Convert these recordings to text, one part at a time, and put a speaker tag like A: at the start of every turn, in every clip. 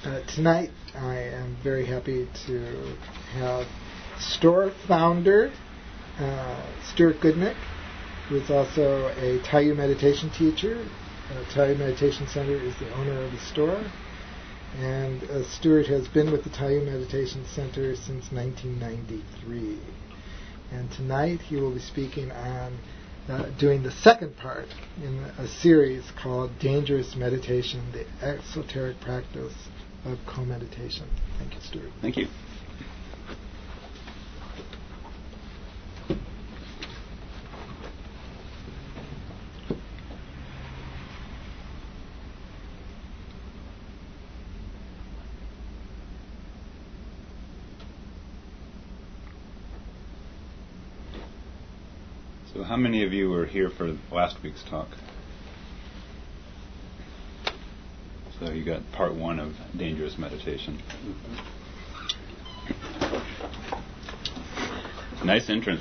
A: Tonight I am very happy to have store founder Stuart Goodnick, who is also a Taiyu meditation teacher. Taiyu Meditation Center is the owner of the store. And Stuart has been with the Taiyu Meditation Center since 1993. And tonight he will be speaking on doing the second part in a series called Dangerous Meditation, the Esoteric Practice of Co-Meditation. Thank you, Stuart.
B: Thank you. So how many of you were here for last week's talk? So you got part one of Dangerous Meditation. Nice entrance.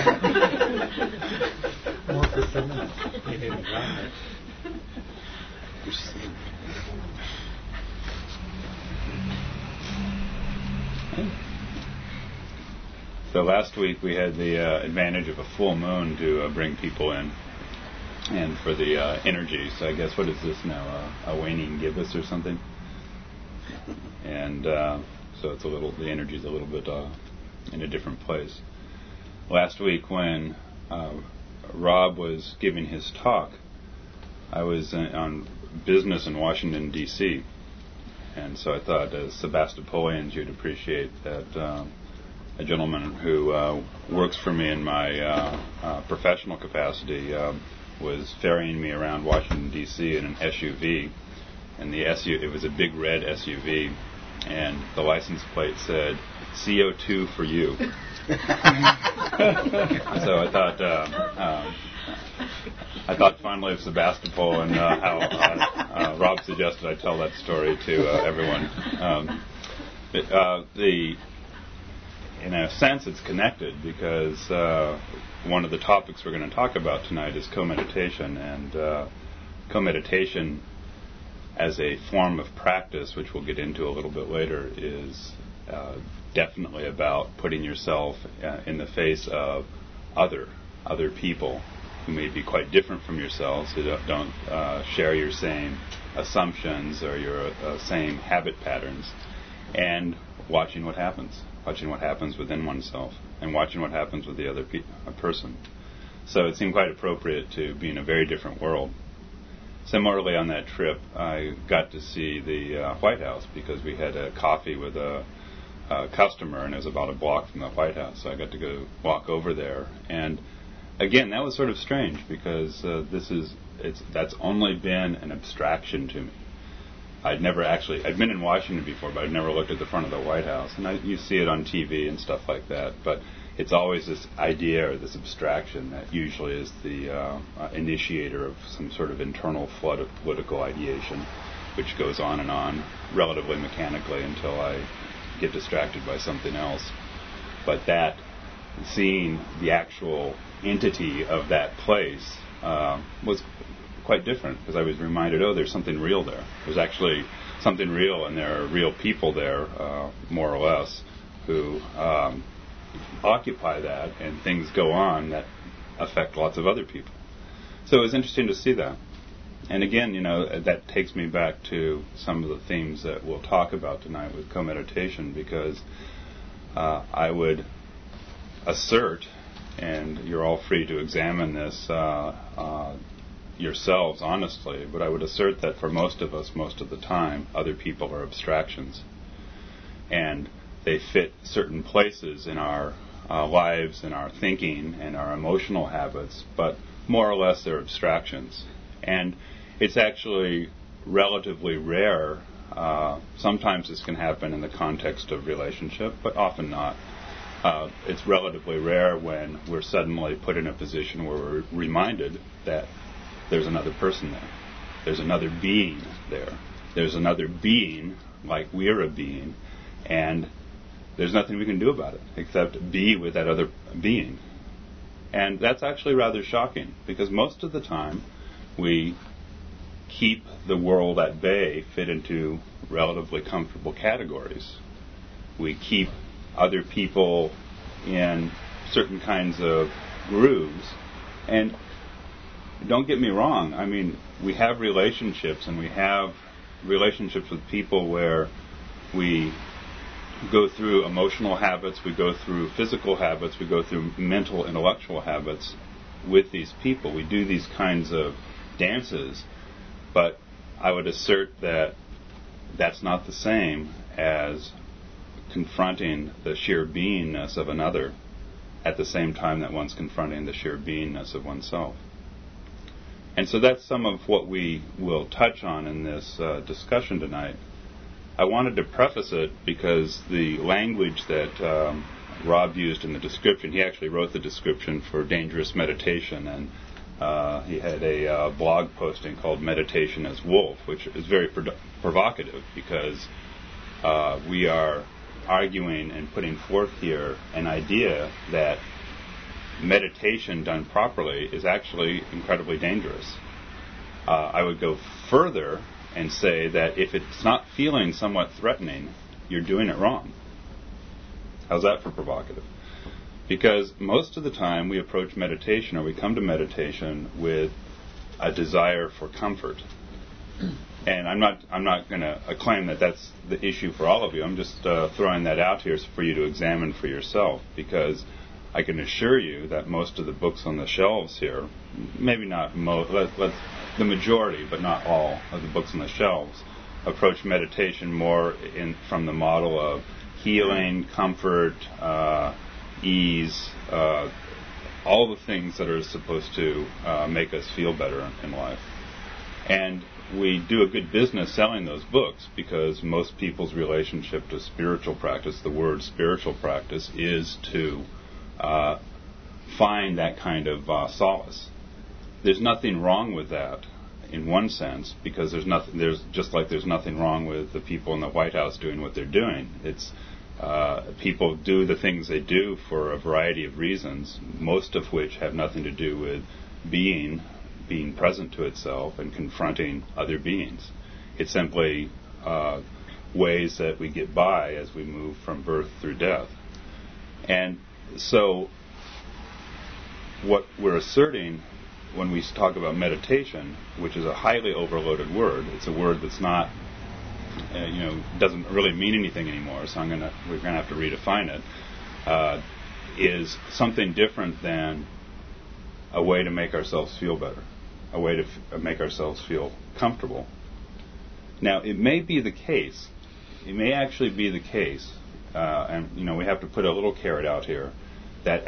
B: So last week we had the advantage of a full moon to bring people in, and for the energy. So I guess, what is this now? A waning gibbous or something? And so it's the energy's a little bit in a different place. Last week when Rob was giving his talk, I was on business in Washington, D.C., and so I thought, as Sebastopolians, you'd appreciate that a gentleman who works for me in my professional capacity was ferrying me around Washington, D.C. in an SUV, and it was a big red SUV, and the license plate said, CO2 for you. So I thought fondly of Sebastopol and how Rob suggested I tell that story to everyone. In a sense, it's connected because one of the topics we're going to talk about tonight is co-meditation, and co-meditation as a form of practice, which we'll get into a little bit later, is definitely about putting yourself in the face of other people who may be quite different from yourselves, who don't share your same assumptions or your same habit patterns, and watching what happens within oneself, and watching what happens with the other person. So it seemed quite appropriate to be in a very different world. Similarly, on that trip, I got to see the White House because we had a coffee with a customer, and it was about a block from the White House. So I got to go walk over there, and again, that was sort of strange because that's only been an abstraction to me. I'd been in Washington before, but I'd never looked at the front of the White House. And you see it on TV and stuff like that, but it's always this idea or this abstraction that usually is the initiator of some sort of internal flood of political ideation, which goes on and on relatively mechanically until I get distracted by something else. But that, seeing the actual entity of that place was quite different, because I was reminded, there's something real there. There's actually something real, and there are real people there, more or less, who occupy that, and things go on that affect lots of other people. So it was interesting to see that. And again, that takes me back to some of the themes that we'll talk about tonight with co-meditation, because I would assert, and you're all free to examine this yourselves honestly, but I would assert that for most of us, most of the time, other people are abstractions, and they fit certain places in our lives and our thinking and our emotional habits, but more or less they're abstractions. And it's actually relatively rare. Sometimes this can happen in the context of relationship, but often not. It's relatively rare when we're suddenly put in a position where we're reminded that there's another person there. There's another being there. There's another being like we're a being, and there's nothing we can do about it except be with that other being. And that's actually rather shocking, because most of the time we keep the world at bay fit into relatively comfortable categories. We keep other people in certain kinds of grooves. And don't get me wrong, I mean, we have relationships, and we have relationships with people where we go through emotional habits, we go through physical habits, we go through mental, intellectual habits with these people. We do these kinds of dances, but I would assert that that's not the same as confronting the sheer beingness of another at the same time that one's confronting the sheer beingness of oneself. And so that's some of what we will touch on in this discussion tonight. I wanted to preface it because the language that Rob used in the description, he actually wrote the description for Dangerous Meditation, and he had a blog posting called Meditation as Wolf, which is very provocative because we are arguing and putting forth here an idea that meditation done properly is actually incredibly dangerous. I would go further and say that if it's not feeling somewhat threatening, you're doing it wrong. How's that for provocative? Because most of the time we approach meditation, or we come to meditation with a desire for comfort. And I'm not going to claim that that's the issue for all of you. I'm just throwing that out here for you to examine for yourself, because I can assure you that most of the books on the shelves here, maybe not the majority, but not all of the books on the shelves, approach meditation more from the model of healing, comfort, ease, all the things that are supposed to make us feel better in life. And we do a good business selling those books because most people's relationship to spiritual practice, the word spiritual practice, is to find that kind of solace. There's nothing wrong with that in one sense, because there's just like there's nothing wrong with the people in the White House doing what they're doing. It's people do the things they do for a variety of reasons, most of which have nothing to do with being present to itself and confronting other beings. It's simply ways that we get by as we move from birth through death. And so what we're asserting when we talk about meditation, which is a highly overloaded word, it's a word that's not, doesn't really mean anything anymore, so we're going to have to redefine it, is something different than a way to make ourselves feel better, a way to make ourselves feel comfortable. Now, it may be the case, it may actually be the case, and we have to put a little carrot out here, that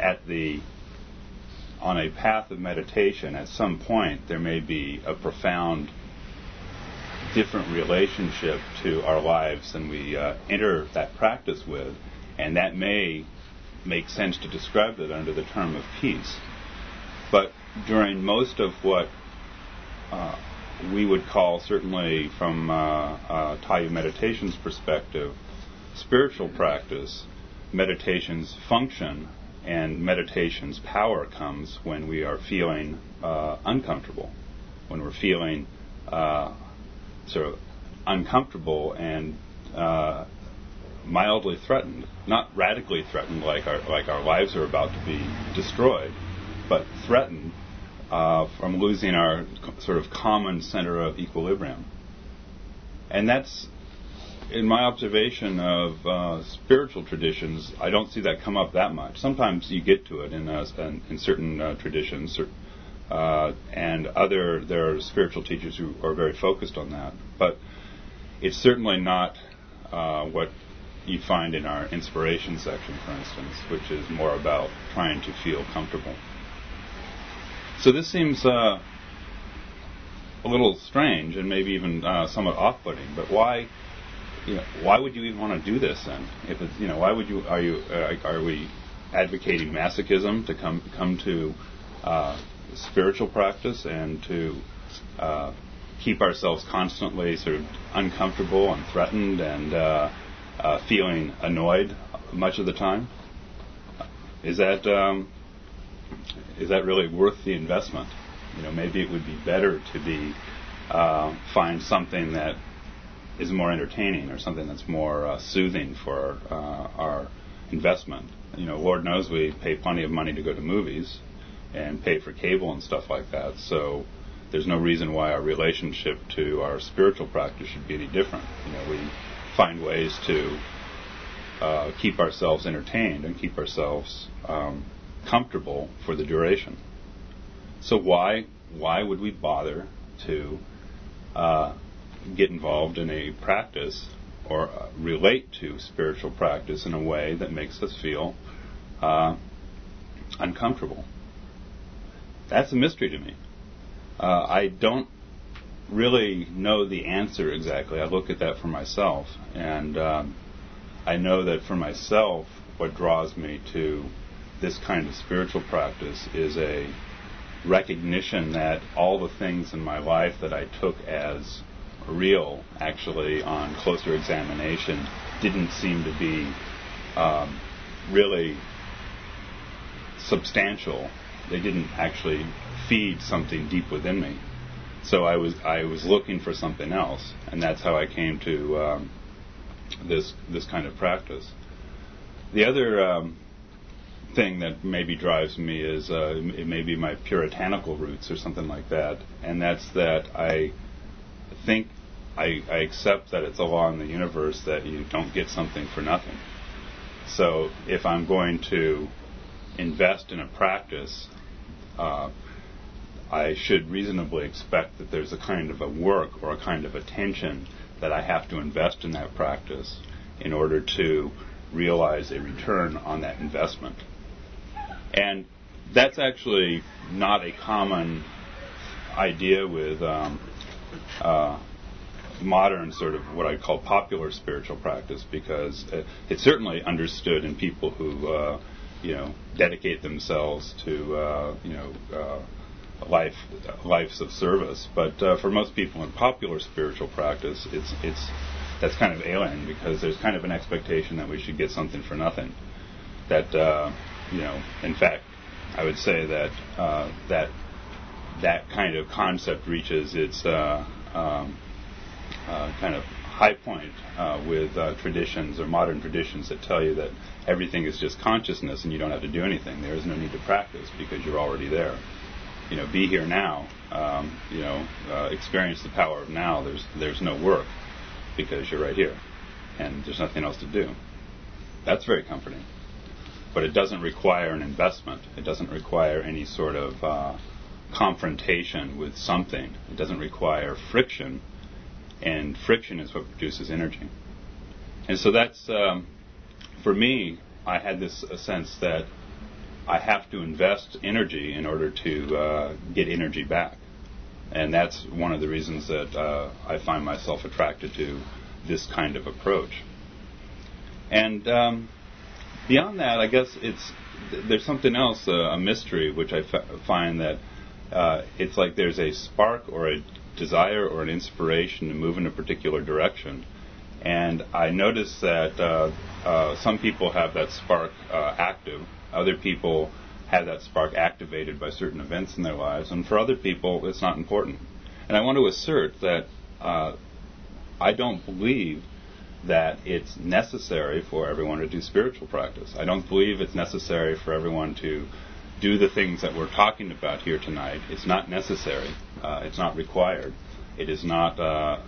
B: on a path of meditation, at some point, there may be a profound different relationship to our lives than we enter that practice with, and that may make sense to describe it under the term of peace. But during most of what we would call, certainly from Taiyu Meditation's perspective, spiritual practice, meditation's function and meditation's power comes when we are feeling uncomfortable, when we're feeling sort of uncomfortable and mildly threatened, not radically threatened like our lives are about to be destroyed, but threatened from losing our sort of common center of equilibrium. And that's, in my observation of spiritual traditions, I don't see that come up that much. Sometimes you get to it in certain traditions, and there are spiritual teachers who are very focused on that. But it's certainly not what you find in our inspiration section, for instance, which is more about trying to feel comfortable. So this seems a little strange and maybe even somewhat off-putting. But why would you even want to do this then? If it's, why would you? Are we advocating masochism to come to spiritual practice and to keep ourselves constantly sort of uncomfortable and threatened and feeling annoyed much of the time? Is that really worth the investment? Maybe it would be better to be find something that is more entertaining or something that's more soothing for our investment. Lord knows we pay plenty of money to go to movies and pay for cable and stuff like that. So there's no reason why our relationship to our spiritual practice should be any different. We find ways to keep ourselves entertained and keep ourselves comfortable for the duration. So why would we bother to get involved in a practice or relate to spiritual practice in a way that makes us feel uncomfortable? That's a mystery to me. I don't really know the answer exactly. I look at that for myself, and I know that for myself, what draws me to this kind of spiritual practice is a recognition that all the things in my life that I took as real, actually, on closer examination, didn't seem to be really substantial. They didn't actually feed something deep within me. So I was looking for something else, and that's how I came to this kind of practice. The other thing that maybe drives me is it may be my puritanical roots or something like that, and that's that I think I accept that it's a law in the universe that you don't get something for nothing. So if I'm going to invest in a practice, I should reasonably expect that there's a kind of a work or a kind of attention that I have to invest in that practice in order to realize a return on that investment. And that's actually not a common idea with modern sort of what I call popular spiritual practice, because it's certainly understood in people who dedicate themselves to lives of service. But for most people in popular spiritual practice, that's kind of alien, because there's kind of an expectation that we should get something for nothing. That in fact, I would say that that kind of concept reaches its kind of high point with traditions or modern traditions that tell you that everything is just consciousness and you don't have to do anything. There is no need to practice because you're already there. Be here now. Experience the power of now. There's no work because you're right here, and there's nothing else to do. That's very comforting. But it doesn't require an investment. It doesn't require any sort of confrontation with something. It doesn't require friction, and friction is what produces energy. And so that's, for me, I had this sense that I have to invest energy in order to get energy back. And that's one of the reasons that I find myself attracted to this kind of approach. And beyond that, I guess there's something else, a mystery, which I find that it's like there's a spark or a desire or an inspiration to move in a particular direction. And I notice that some people have that spark active. Other people have that spark activated by certain events in their lives. And for other people, it's not important. And I want to assert that I don't believe that it's necessary for everyone to do spiritual practice. I don't believe it's necessary for everyone to do the things that we're talking about here tonight. It's not necessary. It's not required. It is not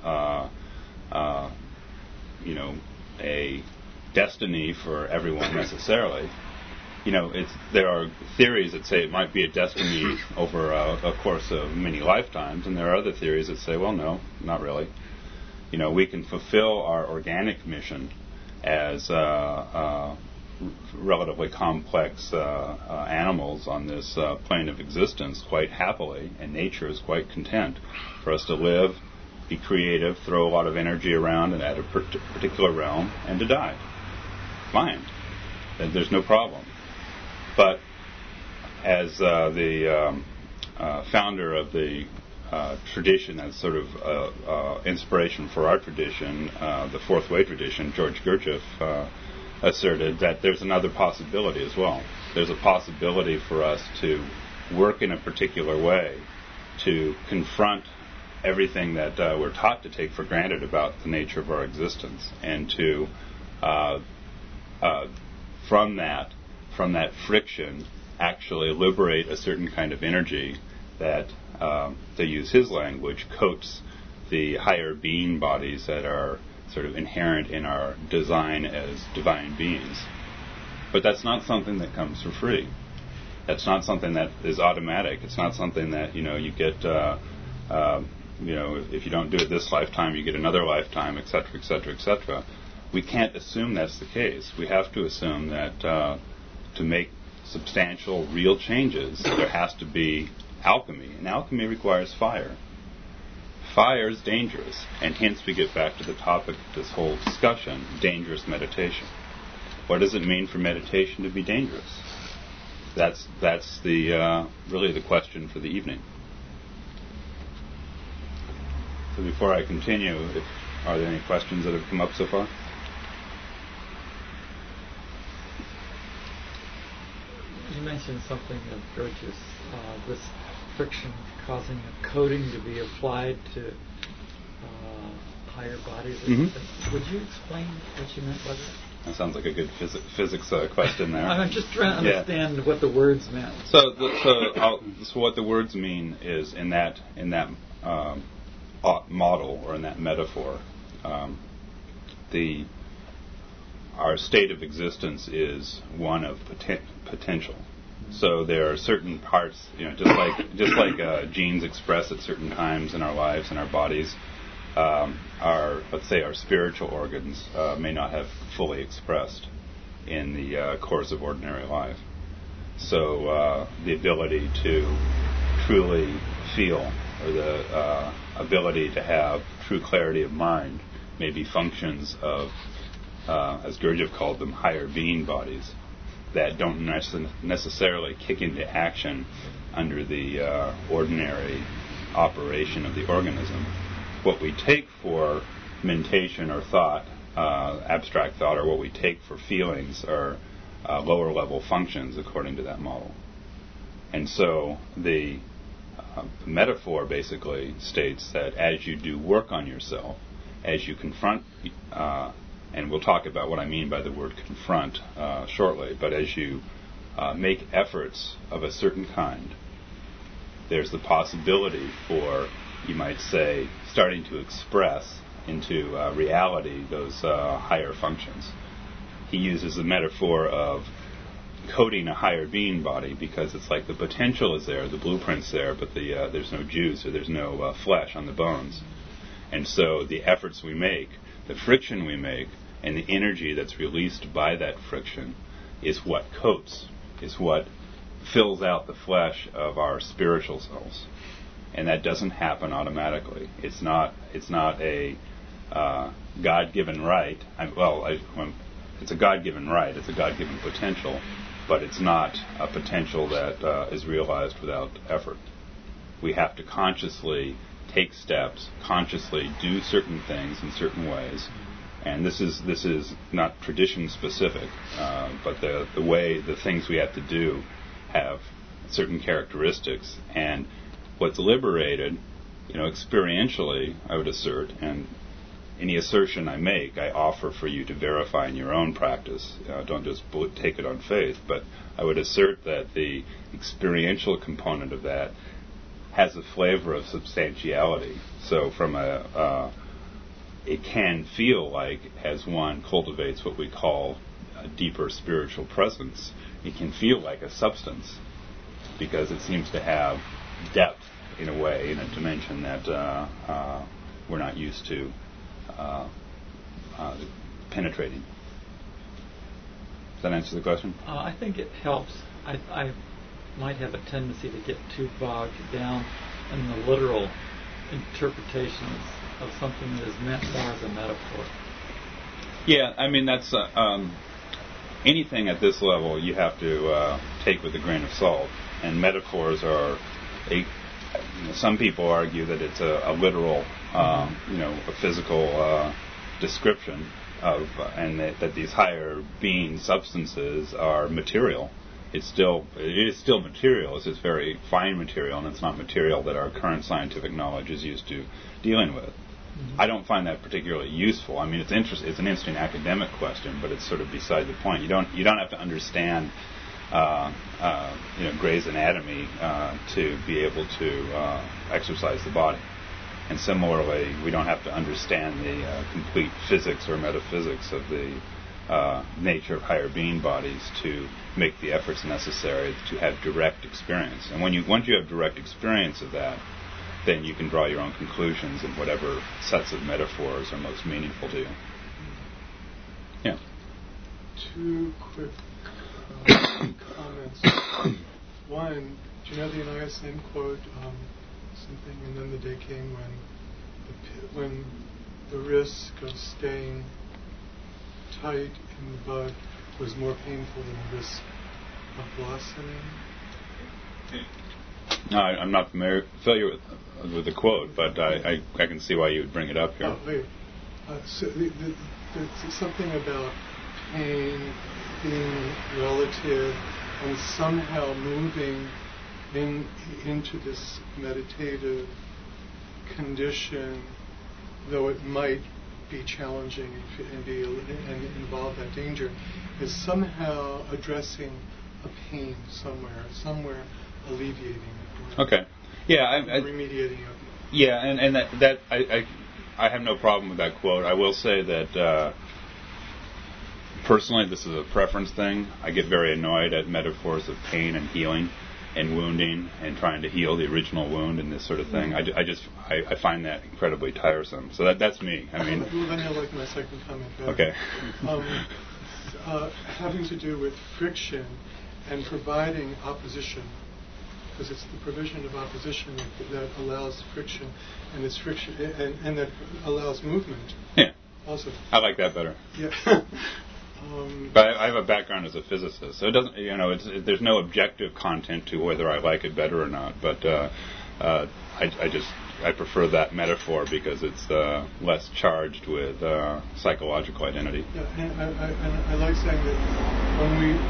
B: a destiny for everyone necessarily. There are theories that say it might be a destiny over a course of many lifetimes, and there are other theories that say, well, no, not really. We can fulfill our organic mission as relatively complex animals on this plane of existence quite happily, and nature is quite content for us to live, be creative, throw a lot of energy around and at a particular realm, and to die. Fine. There's no problem. But as the founder of the tradition, as sort of inspiration for our tradition, the Fourth Way tradition, George Gurdjieff asserted that there's another possibility as well. There's a possibility for us to work in a particular way to confront everything that we're taught to take for granted about the nature of our existence, and to from that friction actually liberate a certain kind of energy that, to use his language, coats the higher being bodies that are sort of inherent in our design as divine beings. But that's not something that comes for free. That's not something that is automatic. It's not something that, you get, if you don't do it this lifetime, you get another lifetime, et cetera, et cetera, et cetera. We can't assume that's the case. We have to assume that to make substantial, real changes, there has to be alchemy. And alchemy requires fire. Fire is dangerous, and hence we get back to the topic of this whole discussion, dangerous meditation. What does it mean for meditation to be dangerous? That's the really the question for the evening. So before I continue, are there any questions that have come up so far?
C: You mentioned something of George's, this friction causing a coating to be applied to higher bodies.
B: Mm-hmm.
C: Would you explain what you meant by that?
B: That sounds like a good physics question there.
C: I'm just trying to understand what the words meant.
B: So what the words mean is in that model, or in that metaphor, our state of existence is one of potential. So there are certain parts, just like genes express at certain times in our lives and our bodies. Let's say our spiritual organs may not have fully expressed in the course of ordinary life. So the ability to truly feel, or the ability to have true clarity of mind, may be functions of, as Gurdjieff called them, higher being bodies that don't necessarily kick into action under the ordinary operation of the organism. What we take for mentation or thought, abstract thought, or what we take for feelings are lower level functions according to that model. And so the metaphor basically states that as you do work on yourself, as you confront, and we'll talk about what I mean by the word confront shortly, but as you make efforts of a certain kind, there's the possibility for, you might say, starting to express into reality those higher functions. He uses the metaphor of coating a higher being body because it's like the potential is there, the blueprint's there, but there's no juice, or there's no flesh on the bones. And so the efforts we make, the friction we make, and the energy that's released by that friction is what coats, is what fills out the flesh of our spiritual selves. And that doesn't happen automatically. It's not a God-given right. It's a God-given right. It's a God-given potential, but it's not a potential that is realized without effort. We have to consciously take steps, consciously do certain things in certain ways. And this is not tradition specific, but the things we have to do have certain characteristics. And what's liberated, experientially, I would assert, and any assertion I make, I offer for you to verify in your own practice. Don't just take it on faith, but I would assert that the experiential component of that has a flavor of substantiality. So from it can feel like, as one cultivates what we call a deeper spiritual presence, it can feel like a substance, because it seems to have depth in a way, in a dimension that we're not used to penetrating. Does that answer the question?
C: I think it helps. I might have a tendency to get too bogged down in the literal interpretations of something that is meant more as a metaphor.
B: Yeah, I mean, that's anything at this level you have to take with a grain of salt. And metaphors are some people argue that it's a literal, a physical description of, and that these higher being substances are material, it is still material. It's just very fine material, and it's not material that our current scientific knowledge is used to dealing with. I don't find that particularly useful. I mean, it's an interesting academic question, but it's sort of beside the point. You don't have to understand Gray's Anatomy to be able to exercise the body. And similarly, we don't have to understand the complete physics or metaphysics of the nature of higher being bodies to make the efforts necessary to have direct experience. And once you have direct experience of that, then you can draw your own conclusions in whatever sets of metaphors are most meaningful to you. Yeah.
D: Two quick comments. One, do you know the Anais Nin quote? Something, and then the day came when the risk of staying tight in the bud was more painful than the risk of blossoming.
B: No, I'm not familiar with the quote, but I can see why you would bring it up here.
D: Oh, wait. So there's something about pain being relative and somehow moving into this meditative condition, though it might be challenging and involve that danger, is somehow addressing a pain somewhere alleviating it.
B: Okay. Yeah,
D: remediating it.
B: Yeah, and that I have no problem with that quote. I will say that personally, this is a preference thing. I get very annoyed at metaphors of pain and healing and wounding and trying to heal the original wound and this sort of thing. I find that incredibly tiresome. So that's me. I mean,
D: well, then I like my second comment better.
B: Okay.
D: Having to do with friction and providing opposition, because it's the provision of opposition that allows friction, and it's friction and that allows movement.
B: Yeah.
D: Also.
B: I like that better.
D: Yeah.
B: But I have a background as a physicist, so it doesn't. There's no objective content to whether I like it better or not. But I prefer that metaphor because it's less charged with psychological identity.
D: Yeah, and I like saying that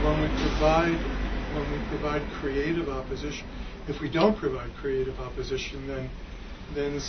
D: when we provide creative opposition, if we don't provide creative opposition, then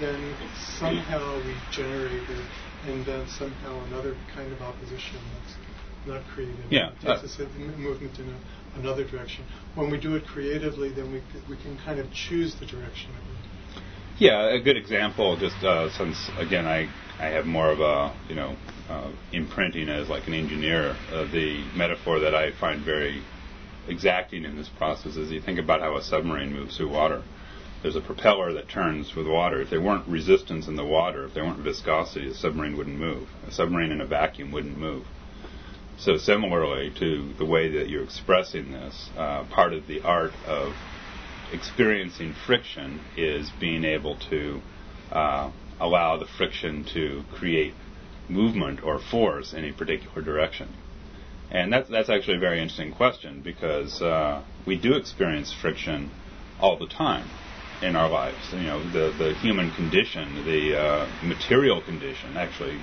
D: somehow we generate it, and then somehow another kind of opposition that's not creative.
B: Yeah,
D: takes us a movement in another direction. When we do it creatively, then we can kind of choose the direction that we.
B: Yeah, a good example, just since again I have more of a imprinting as like an engineer. The metaphor that I find very exacting in this process is you think about how a submarine moves through water. There's a propeller that turns with water. If there weren't resistance in the water, if there weren't viscosity, the submarine wouldn't move. A submarine in a vacuum wouldn't move. So similarly to the way that you're expressing this, part of the art of experiencing friction is being able to allow the friction to create movement or force in a particular direction. And that's actually a very interesting question because we do experience friction all the time in our lives. The human condition, the material condition, actually,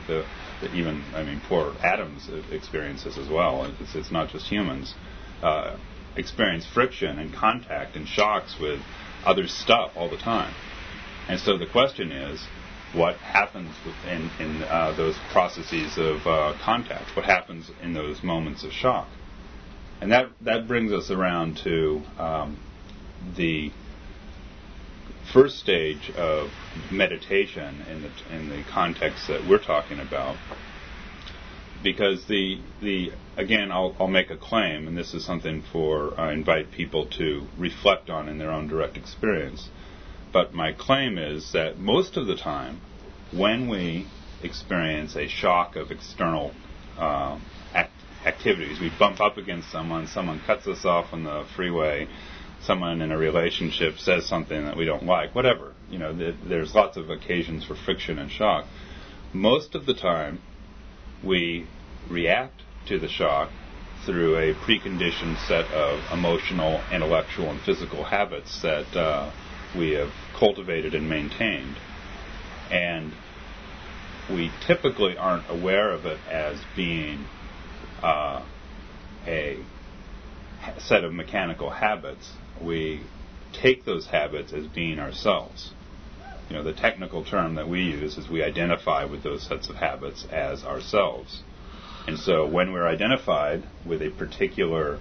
B: poor atoms experience this as well. It's not just humans. Experience friction and contact and shocks with other stuff all the time. And so the question is, what happens in those processes of contact? What happens in those moments of shock? And that brings us around to the first stage of meditation in the context that we're talking about. Because again, I'll make a claim, and this is something I invite people to reflect on in their own direct experience. But my claim is that most of the time, when we experience a shock of external activities, we bump up against someone cuts us off on the freeway, someone in a relationship says something that we don't like, whatever. There's lots of occasions for friction and shock. Most of the time, we react to the shock through a preconditioned set of emotional, intellectual, and physical habits that we have cultivated and maintained. And we typically aren't aware of it as being a set of mechanical habits, we take those habits as being ourselves. The technical term that we use is we identify with those sets of habits as ourselves. And so when we're identified with a particular,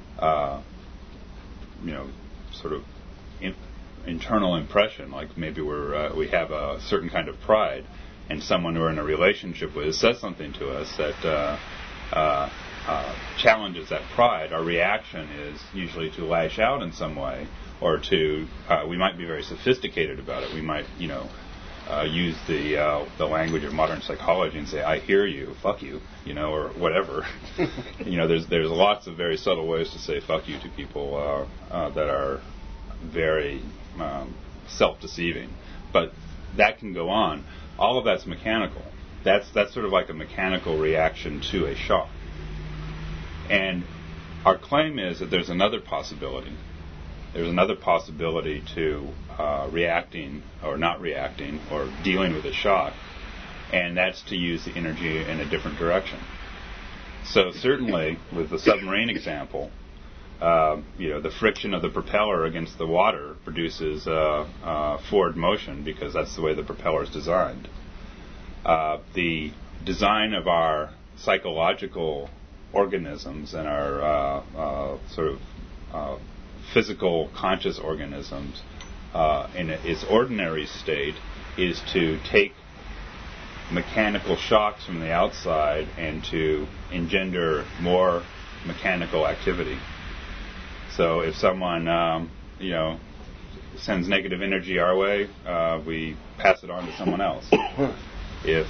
B: sort of internal impression, like maybe we have a certain kind of pride, and someone we're in a relationship with says something to us that challenges that pride, our reaction is usually to lash out in some way, or to we might be very sophisticated about it. We might, use the language of modern psychology and say, "I hear you, fuck you," or whatever. There's lots of very subtle ways to say "fuck you" to people that are very self-deceiving, but that can go on. All of that's mechanical. That's sort of like a mechanical reaction to a shock. And our claim is that there's another possibility. There's another possibility to reacting or not reacting or dealing with a shock, and that's to use the energy in a different direction. So certainly, with the submarine example, the friction of the propeller against the water produces forward motion because that's the way the propeller is designed. The design of our psychological organisms and our sort of physical conscious organisms in its ordinary state is to take mechanical shocks from the outside and to engender more mechanical activity. So if someone, sends negative energy our way, we pass it on to someone else. If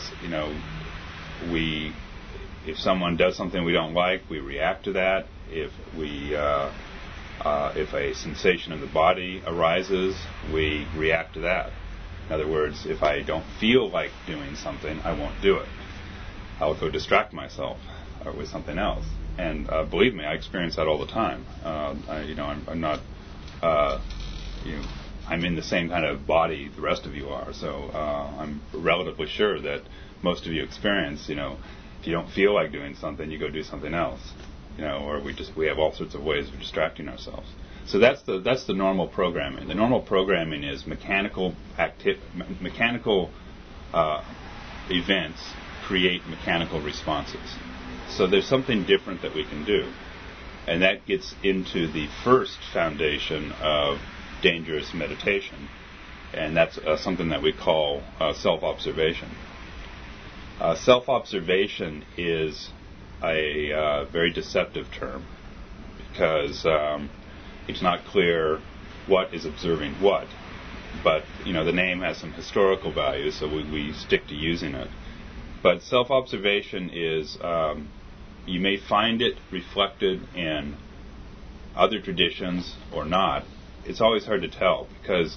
B: if someone does something we don't like, we react to that. If a sensation in the body arises, we react to that. In other words, if I don't feel like doing something, I won't do it. I'll go distract myself with something else. And believe me, I experience that all the time. I'm not, I'm in the same kind of body the rest of you are. So I'm relatively sure that most of you experience, if you don't feel like doing something, you go do something else. Or we have all sorts of ways of distracting ourselves. So that's the normal programming. The normal programming is mechanical events create mechanical responses. So there's something different that we can do, and that gets into the first foundation of dangerous meditation, and that's something that we call self-observation. Self-observation is a very deceptive term because it's not clear what is observing what, but the name has some historical value, so we stick to using it. But self-observation is you may find it reflected in other traditions or not. It's always hard to tell because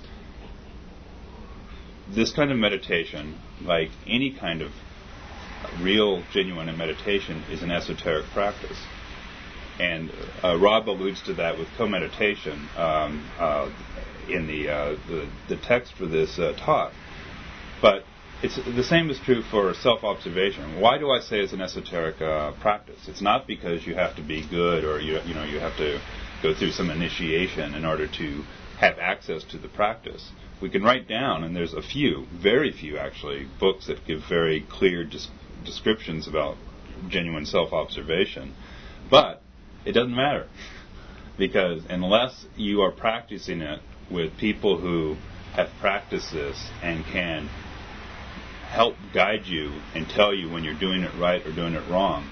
B: this kind of meditation, like any kind of real, genuine meditation, is an esoteric practice. And Rob alludes to that with co-meditation in the text for this talk. But it's the same is true for self-observation. Why do I say it's an esoteric practice? It's not because you have to be good or you have to go through some initiation in order to have access to the practice. We can write down, and there's very few actually, books that give very clear descriptions about genuine self-observation. But it doesn't matter, because unless you are practicing it with people who have practiced this and can help guide you and tell you when you're doing it right or doing it wrong,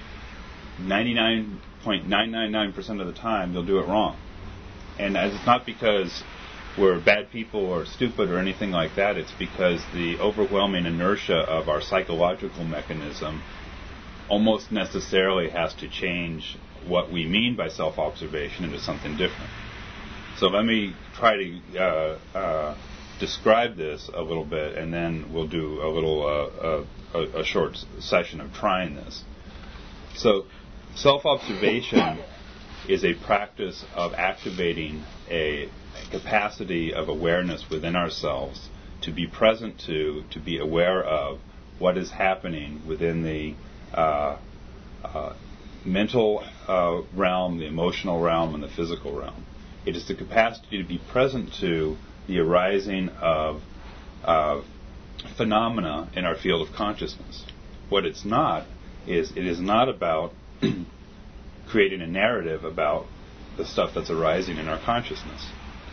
B: 99.999% of the time you'll do it wrong. And it's not because we're bad people or stupid or anything like that. It's because the overwhelming inertia of our psychological mechanism almost necessarily has to change what we mean by self-observation into something different. So let me try to describe this a little bit, and then we'll do a short session of trying this. So self-observation is a practice of activating a capacity of awareness within ourselves to be present to be aware of what is happening within the mental realm, the emotional realm, and the physical realm. It is the capacity to be present to the arising of phenomena in our field of consciousness. What it's not is, it is not about creating a narrative about the stuff that's arising in our consciousness.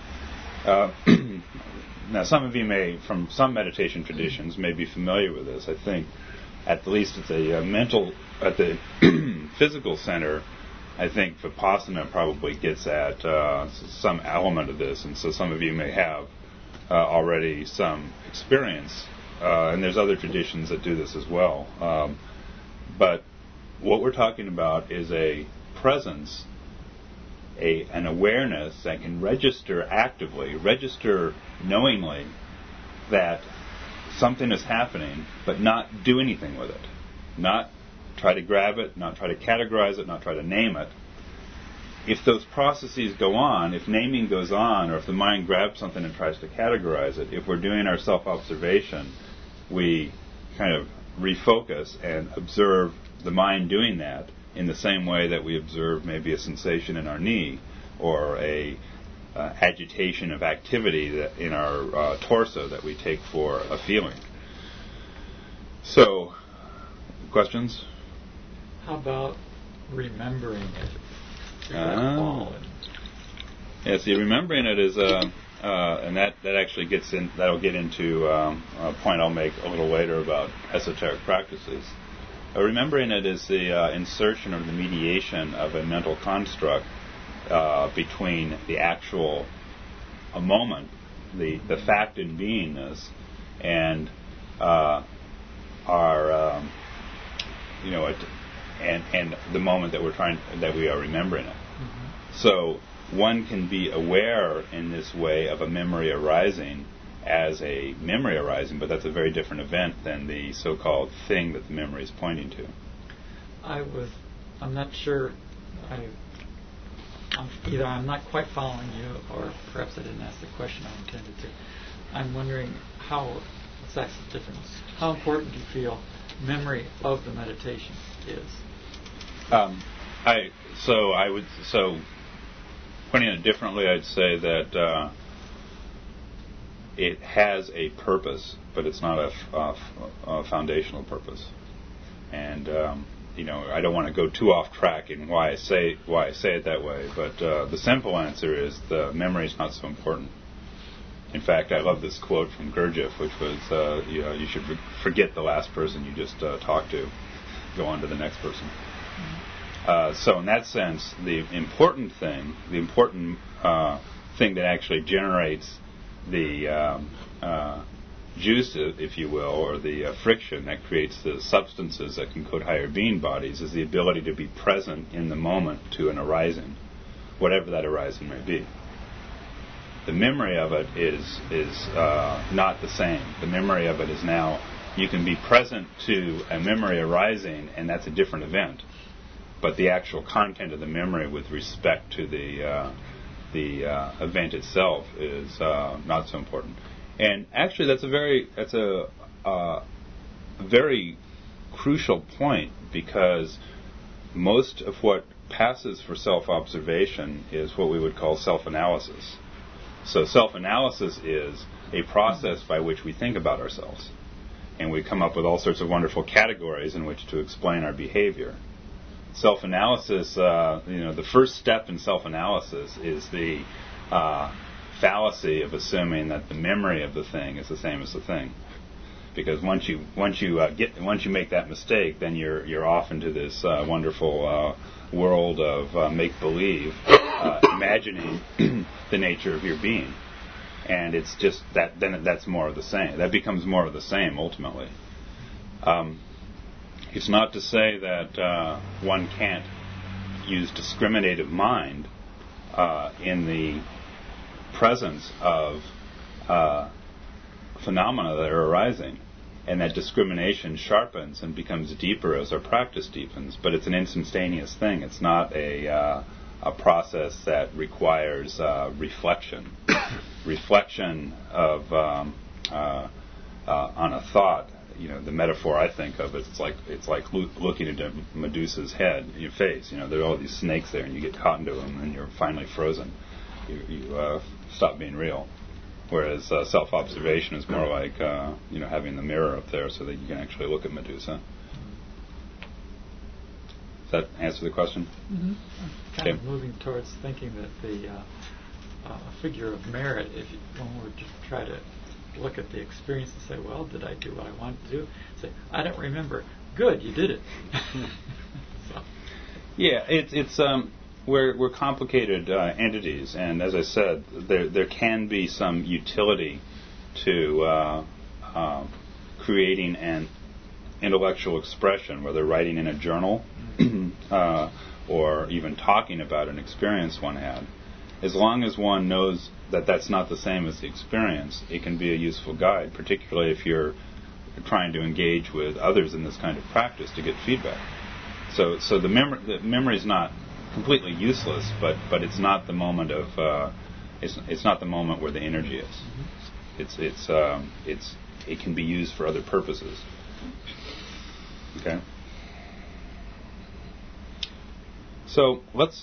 B: Now, some of you may, from some meditation traditions, may be familiar with this. I think, at least at the physical center, I think Vipassana probably gets at some element of this, and so some of you may have already some experience, and there's other traditions that do this as well. But what we're talking about is a presence, an awareness that can register actively, register knowingly that something is happening, but not do anything with it. Not try to grab it, not try to categorize it, not try to name it. If those processes go on, if naming goes on, or if the mind grabs something and tries to categorize it, if we're doing our self-observation, we kind of refocus and observe the mind doing that in the same way that we observe maybe a sensation in our knee or a agitation of activity that in our torso that we take for a feeling. So, questions?
C: How about remembering it?
B: Yeah, see, remembering it is, and that actually gets in. That'll get into a point I'll make a little later about esoteric practices. Remembering it is the insertion or the mediation of a mental construct between the actual moment, the fact in beingness, and our and the moment that we are remembering it. Mm-hmm. So one can be aware in this way of a memory arising as a memory arising, but that's a very different event than the so-called thing that the memory is pointing to.
C: I'm not sure. Either I'm not quite following you, or perhaps I didn't ask the question I intended to. I'm wondering what's the difference? How important do you feel memory of the meditation is?
B: So putting it differently, I'd say that it has a purpose, but it's not a foundational purpose. And I don't want to go too off track in why I say it that way. But the simple answer is the memory is not so important. In fact, I love this quote from Gurdjieff, which was, you should forget the last person you just talked to, go on to the next person. So in that sense, the important thing that actually generates the juice, if you will, or the friction that creates the substances that can code higher being bodies is the ability to be present in the moment to an arising, whatever that arising may be. The memory of it is not the same. The memory of it is now, you can be present to a memory arising, and that's a different event. But the actual content of the memory with respect to the event itself is not so important. And actually, that's a very crucial point, because most of what passes for self-observation is what we would call self-analysis. So self-analysis is a process by which we think about ourselves, and we come up with all sorts of wonderful categories in which to explain our behavior. Self-analysis, the first step in self-analysis is the fallacy of assuming that the memory of the thing is the same as the thing, because once you make that mistake, then you're off into this wonderful world of make-believe, imagining the nature of your being, and it's just that. Then that's more of the same. That becomes more of the same ultimately. It's not to say that one can't use discriminative mind in the presence of phenomena that are arising, and that discrimination sharpens and becomes deeper as our practice deepens. But it's an instantaneous thing. It's not a process that requires reflection. Reflection of on a thought the metaphor I think of is it's like looking into Medusa's head, your face. There are all these snakes there, and you get caught into them, and you're finally frozen. You stop being real. Whereas self-observation is more like having the mirror up there so that you can actually look at Medusa. Does that answer the question?
C: Mm-hmm. I'm kind of moving towards thinking that the figure of merit, when we just try to look at the experience and say, well, did I do what I wanted to do? Say, I don't remember. Good, you did it. So.
B: Yeah, it's we're complicated entities, and as I said, there can be some utility to creating an intellectual expression, whether writing in a journal or even talking about an experience one had. As long as one knows that that's not the same as the experience, it can be a useful guide, particularly if you're trying to engage with others in this kind of practice to get feedback. So the memory is not completely useless, but it's not the moment of it's not the moment where the energy is. It can be used for other purposes. Okay. So let's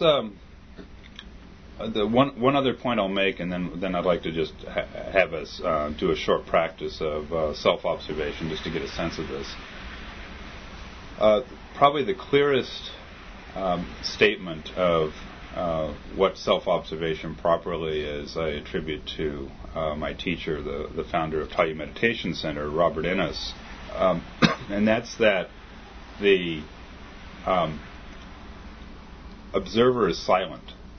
B: the one other point I'll make, and then I'd like to just have us do a short practice of self-observation just to get a sense of this. Probably the clearest statement of what self-observation properly is, I attribute to my teacher, the founder of Taiyu Meditation Center, Robert Ennis, and that's that the observer is silent.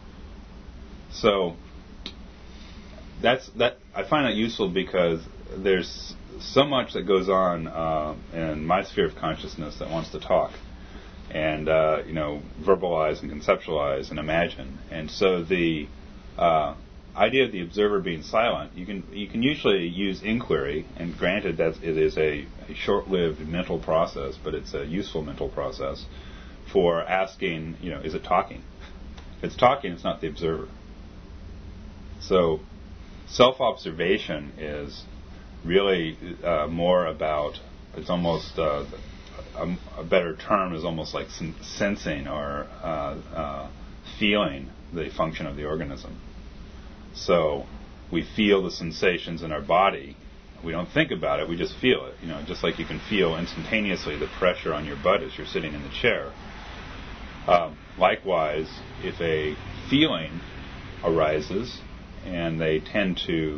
B: So that I find that useful because there's so much that goes on in my sphere of consciousness that wants to talk and verbalize and conceptualize and imagine. And so the idea of the observer being silent, you can usually use inquiry, and granted that it is a short-lived mental process, but it's a useful mental process for asking, is it talking? If it's talking, it's not the observer. So self-observation is really more about, it's almost a better term is almost like sensing or feeling the function of the organism. So we feel the sensations in our body. We don't think about it, we just feel it. Just like you can feel instantaneously the pressure on your butt as you're sitting in the chair. Likewise, if a feeling arises, and they tend to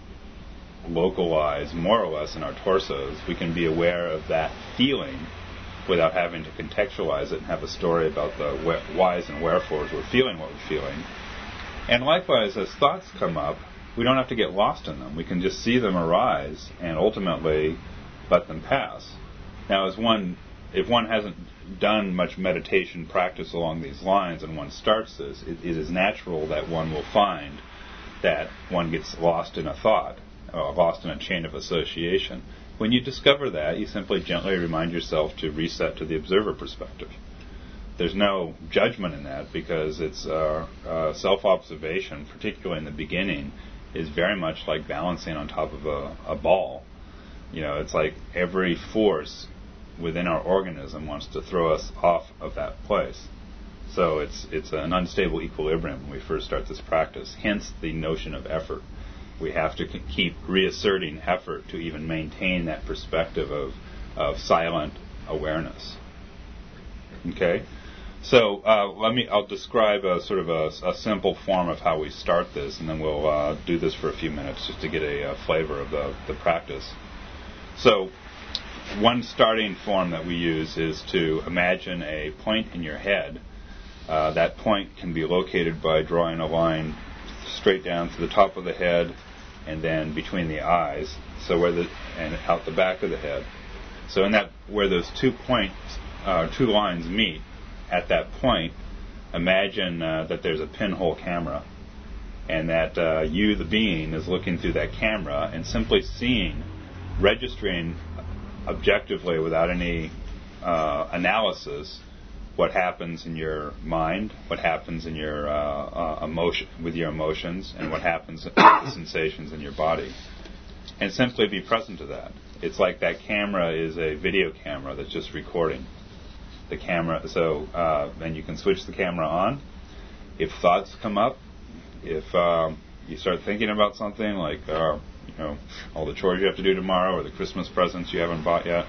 B: localize more or less in our torsos, we can be aware of that feeling without having to contextualize it and have a story about the whys and wherefores we're feeling what we're feeling. And likewise, as thoughts come up, we don't have to get lost in them. We can just see them arise and ultimately let them pass. Now, if one hasn't done much meditation practice along these lines and one starts this, it is natural that one will find that one gets lost in a thought, lost in a chain of association. When you discover that, you simply gently remind yourself to reset to the observer perspective. There's no judgment in that because it's self-observation, particularly in the beginning, is very much like balancing on top of a ball. It's like every force within our organism wants to throw us off of that place. So it's an unstable equilibrium when we first start this practice, hence the notion of effort. We have to keep reasserting effort to even maintain that perspective of silent awareness. Okay? So I'll describe a sort of a simple form of how we start this, and then we'll do this for a few minutes just to get a flavor of the practice. So one starting form that we use is to imagine a point in your head. That point can be located by drawing a line straight down to the top of the head and then between the eyes, and out the back of the head. So in that, where those 2 lines meet, at that point, imagine that there's a pinhole camera, and that you, the being, is looking through that camera and simply registering objectively without any analysis what happens in your mind, what happens in your with your emotions, and what happens with the sensations in your body. and simply be present to that. It's like that camera is a video camera that's just recording the camera. So then you can switch the camera on. If thoughts come up, if you start thinking about something like all the chores you have to do tomorrow or the Christmas presents you haven't bought yet,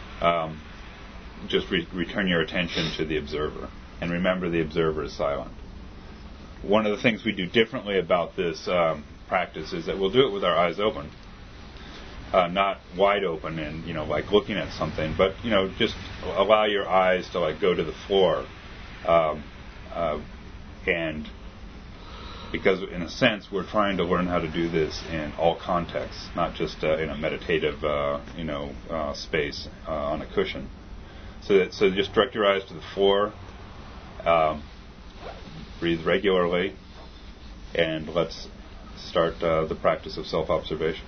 B: just return your attention to the observer. And remember, the observer is silent. One of the things we do differently about this practice is that we'll do it with our eyes open. Not wide open and, like looking at something, but, just allow your eyes to, go to the floor. And because, in a sense, we're trying to learn how to do this in all contexts, not just in a meditative, space on a cushion. So just direct your eyes to the floor, breathe regularly, and let's start the practice of self-observation.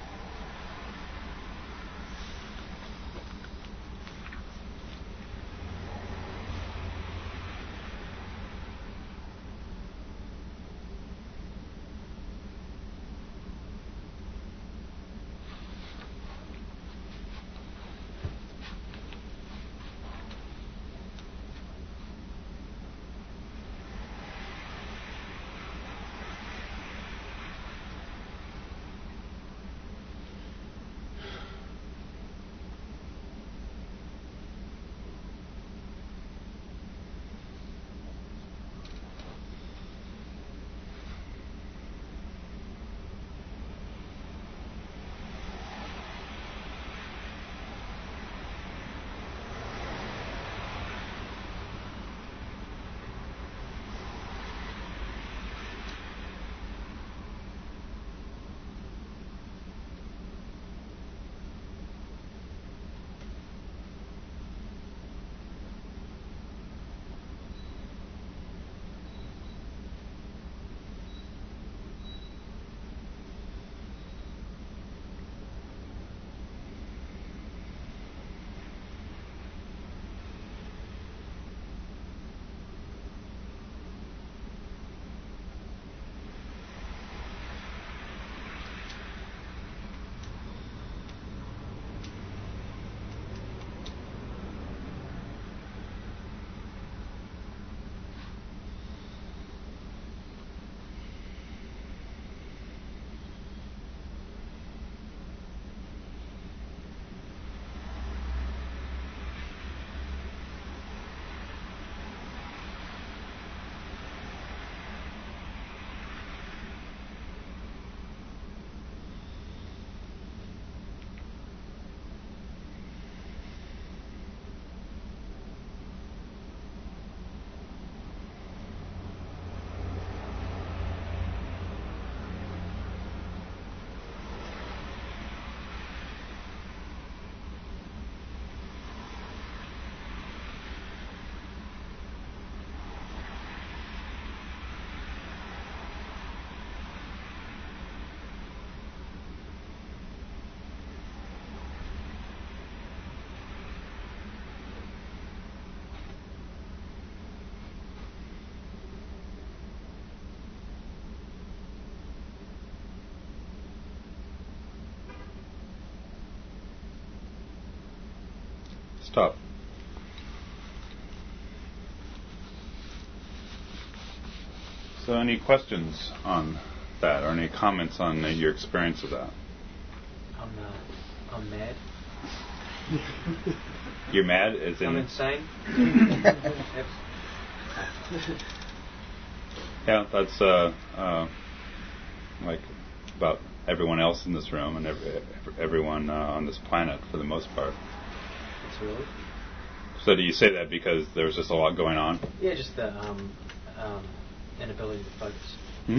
B: Stop. So any questions on that or any comments on your experience of that?
E: I'm mad.
B: You're mad as in...
E: I'm insane.
B: Yeah, that's like about everyone else in this room and everyone on this planet for the most part.
E: That's really.
B: So do you say that because there's just a lot going on?
E: Yeah, just the inability to focus.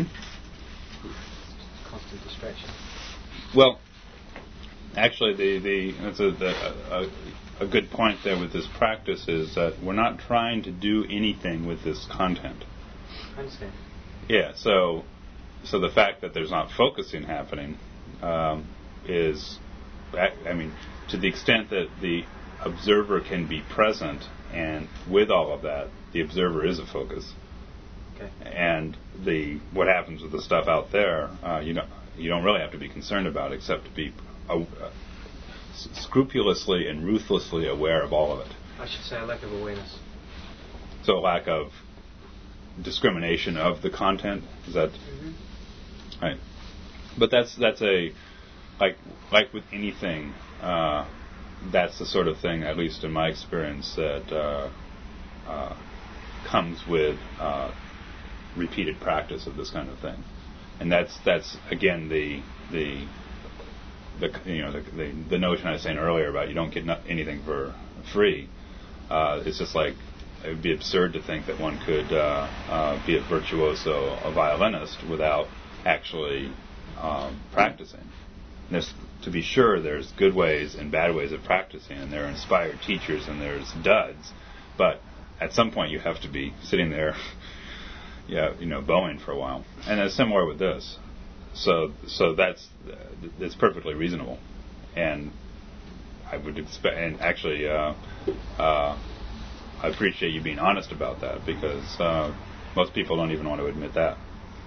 E: Constant distraction.
B: Well, actually, that's a good point there with this practice is that we're not trying to do anything with this content.
E: I understand.
B: Yeah, so the fact that there's not focusing happening is, I mean, to the extent that the observer can be present, and with all of that, the observer is a focus.
E: Okay.
B: And what happens with the stuff out there, you don't really have to be concerned about except to be scrupulously and ruthlessly aware of all of it.
E: I should say a lack of awareness.
B: So a lack of discrimination of the content, is that right? But that's a like with anything, that's the sort of thing, at least in my experience, that comes with repeated practice of this kind of thing, and that's again the notion I was saying earlier about you don't get anything for free. It's just like it would be absurd to think that one could be a virtuoso, a violinist, without actually practicing. To be sure, there's good ways and bad ways of practicing, and there are inspired teachers and there's duds, but at some point you have to be sitting there, bowing for a while. And it's similar with this. So that's perfectly reasonable, and I would expect. And actually, I appreciate you being honest about that, because most people don't even want to admit that.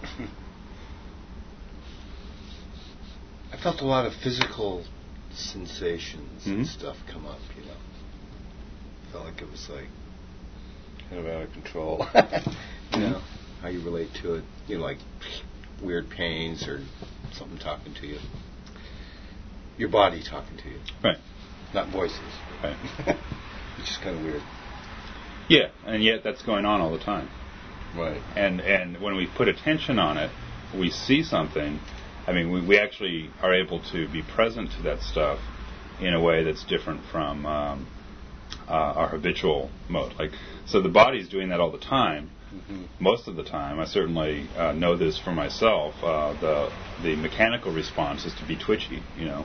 F: I felt a lot of physical sensations and stuff come up. Felt like it was like kind of out of control. How you relate to it. Like weird pains or something talking to you. Your body talking to you.
B: Right.
F: Not voices.
B: Right.
F: Which is kind of weird.
B: Yeah, and yet that's going on all the time.
F: Right.
B: And when we put attention on it, we see something. I mean, we actually are able to be present to that stuff in a way that's different from our habitual mode. So the body's doing that all the time. Mm-hmm. Most of the time, I certainly know this for myself. The mechanical response is to be twitchy.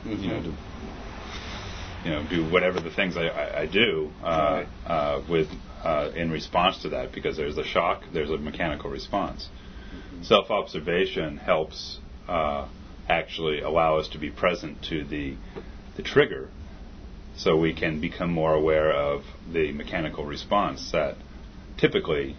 B: Do whatever the things I do with in response to that, because there's a shock, there's a mechanical response. Mm-hmm. Self-observation helps actually allow us to be present to the trigger, so we can become more aware of the mechanical response that typically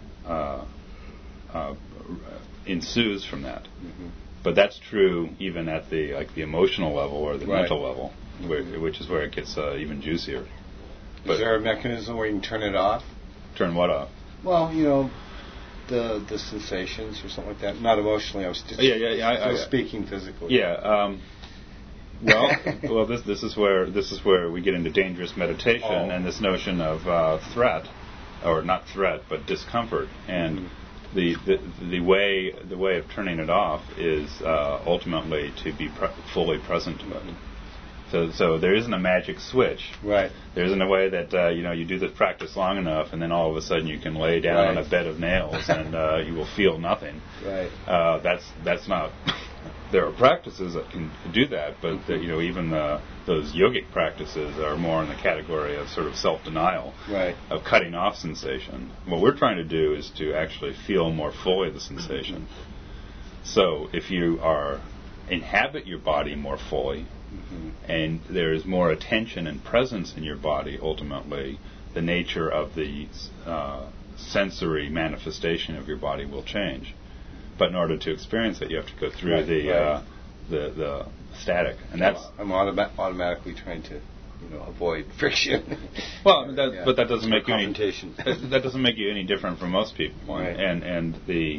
B: ensues from that. Mm-hmm. But that's true even at the emotional level or the mental level, which is where it gets even juicier.
F: Is there a mechanism where you can turn it off?
B: Turn what off?
F: Well, the sensations or something like that. Not emotionally. I was still speaking physically.
B: Yeah. Well, this is where we get into dangerous meditation and this notion of threat, or not threat, but discomfort. And the way of turning it off is ultimately to be fully present to it. So there isn't a magic switch.
F: Right. There
B: isn't a way that you do this practice long enough, and then all of a sudden you can lay down on a bed of nails and you will feel nothing.
F: Right.
B: That's not. There are practices that can do that, but even those yogic practices are more in the category of sort of self-denial, of cutting off sensation. What we're trying to do is to actually feel more fully the sensation. So if you inhabit your body more fully, and there's more attention and presence in your body, ultimately, the nature of the sensory manifestation of your body will change. But in order to experience it, you have to go through the static, and that's.
F: I'm automatically trying to, avoid friction.
B: Well, but that doesn't make you that doesn't make you any different from most people.
F: Right.
B: And the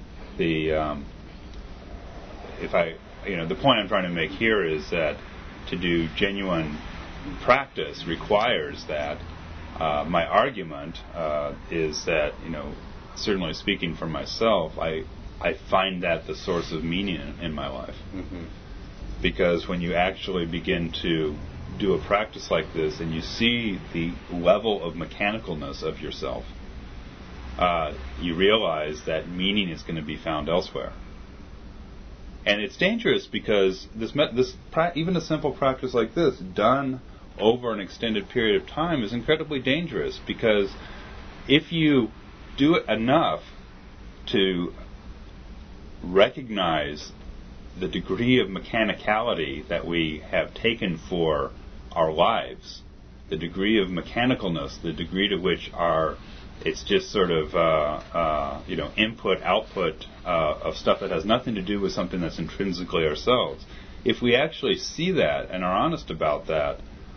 B: point I'm trying to make here is that to do genuine practice requires that. My argument is that, certainly speaking for myself, I find that the source of meaning in my life. Mm-hmm. Because when you actually begin to do a practice like this and you see the level of mechanicalness of yourself, you realize that meaning is going to be found elsewhere. And it's dangerous because even a simple practice like this, done over an extended period of time, is incredibly dangerous, because if you do it enough to recognize the degree of mechanicality that we have taken for our lives, the degree of mechanicalness, the degree to which it's just sort of input output of stuff that has nothing to do with something that's intrinsically ourselves. If we actually see that and are honest about that,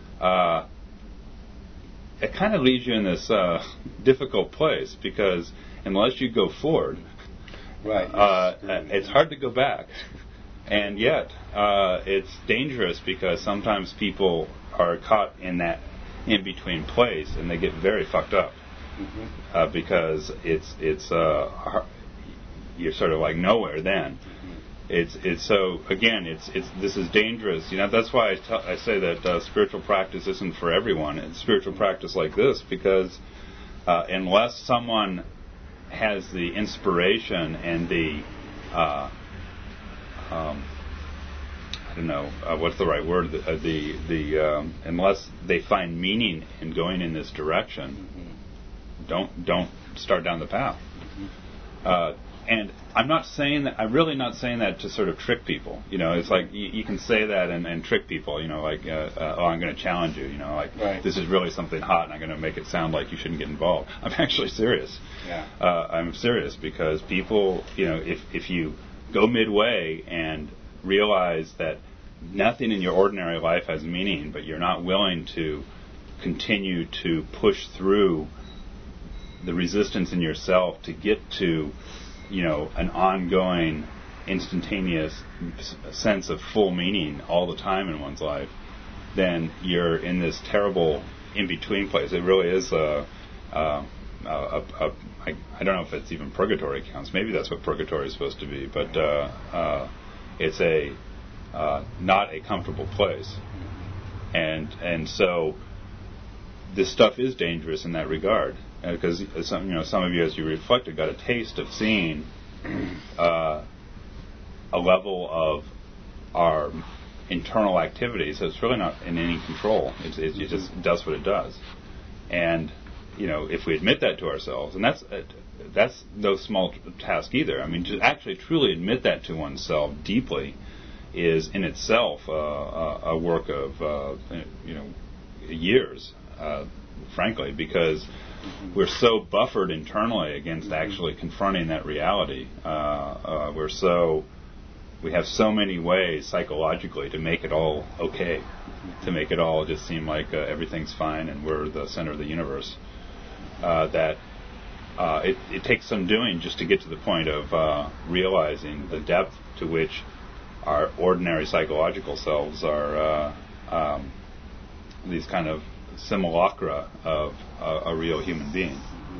B: it kind of leaves you in this difficult place, because unless you go forward, it's hard to go back. And yet, it's dangerous, because sometimes people are caught in that in-between place and they get very fucked up. Because you're sort of like nowhere then. It's so, again, this is dangerous. That's why I say that spiritual practice isn't for everyone. It's spiritual practice like this, because unless someone has the inspiration and the I don't know what's the right word, unless they find meaning in going in this direction, don't start down the path. And I'm really not saying that to sort of trick people. It's like you can say that and trick people. I'm going to challenge you. This is really something hot, and I'm going to make it sound like you shouldn't get involved. I'm actually serious.
F: Yeah.
B: I'm serious, because people, if you go midway and realize that nothing in your ordinary life has meaning, but you're not willing to continue to push through the resistance in yourself to get to an ongoing, instantaneous sense of full meaning all the time in one's life, then you're in this terrible in-between place. It really is I don't know if it's even purgatory counts. Maybe that's what purgatory is supposed to be, but it's not a comfortable place. And so this stuff is dangerous in that regard. Because some of you, as you reflected, got a taste of seeing a level of our internal activities that's really not in any control. It just does what it does. And if we admit that to ourselves, and that's no small task either. I mean, to actually truly admit that to oneself deeply is in itself a work of years, frankly, because we're so buffered internally against actually confronting that reality. We have so many ways psychologically to make it all okay, to make it all just seem like everything's fine and we're the center of the universe. That it takes some doing just to get to the point of realizing the depth to which our ordinary psychological selves are these kind of simulacra of a real human being,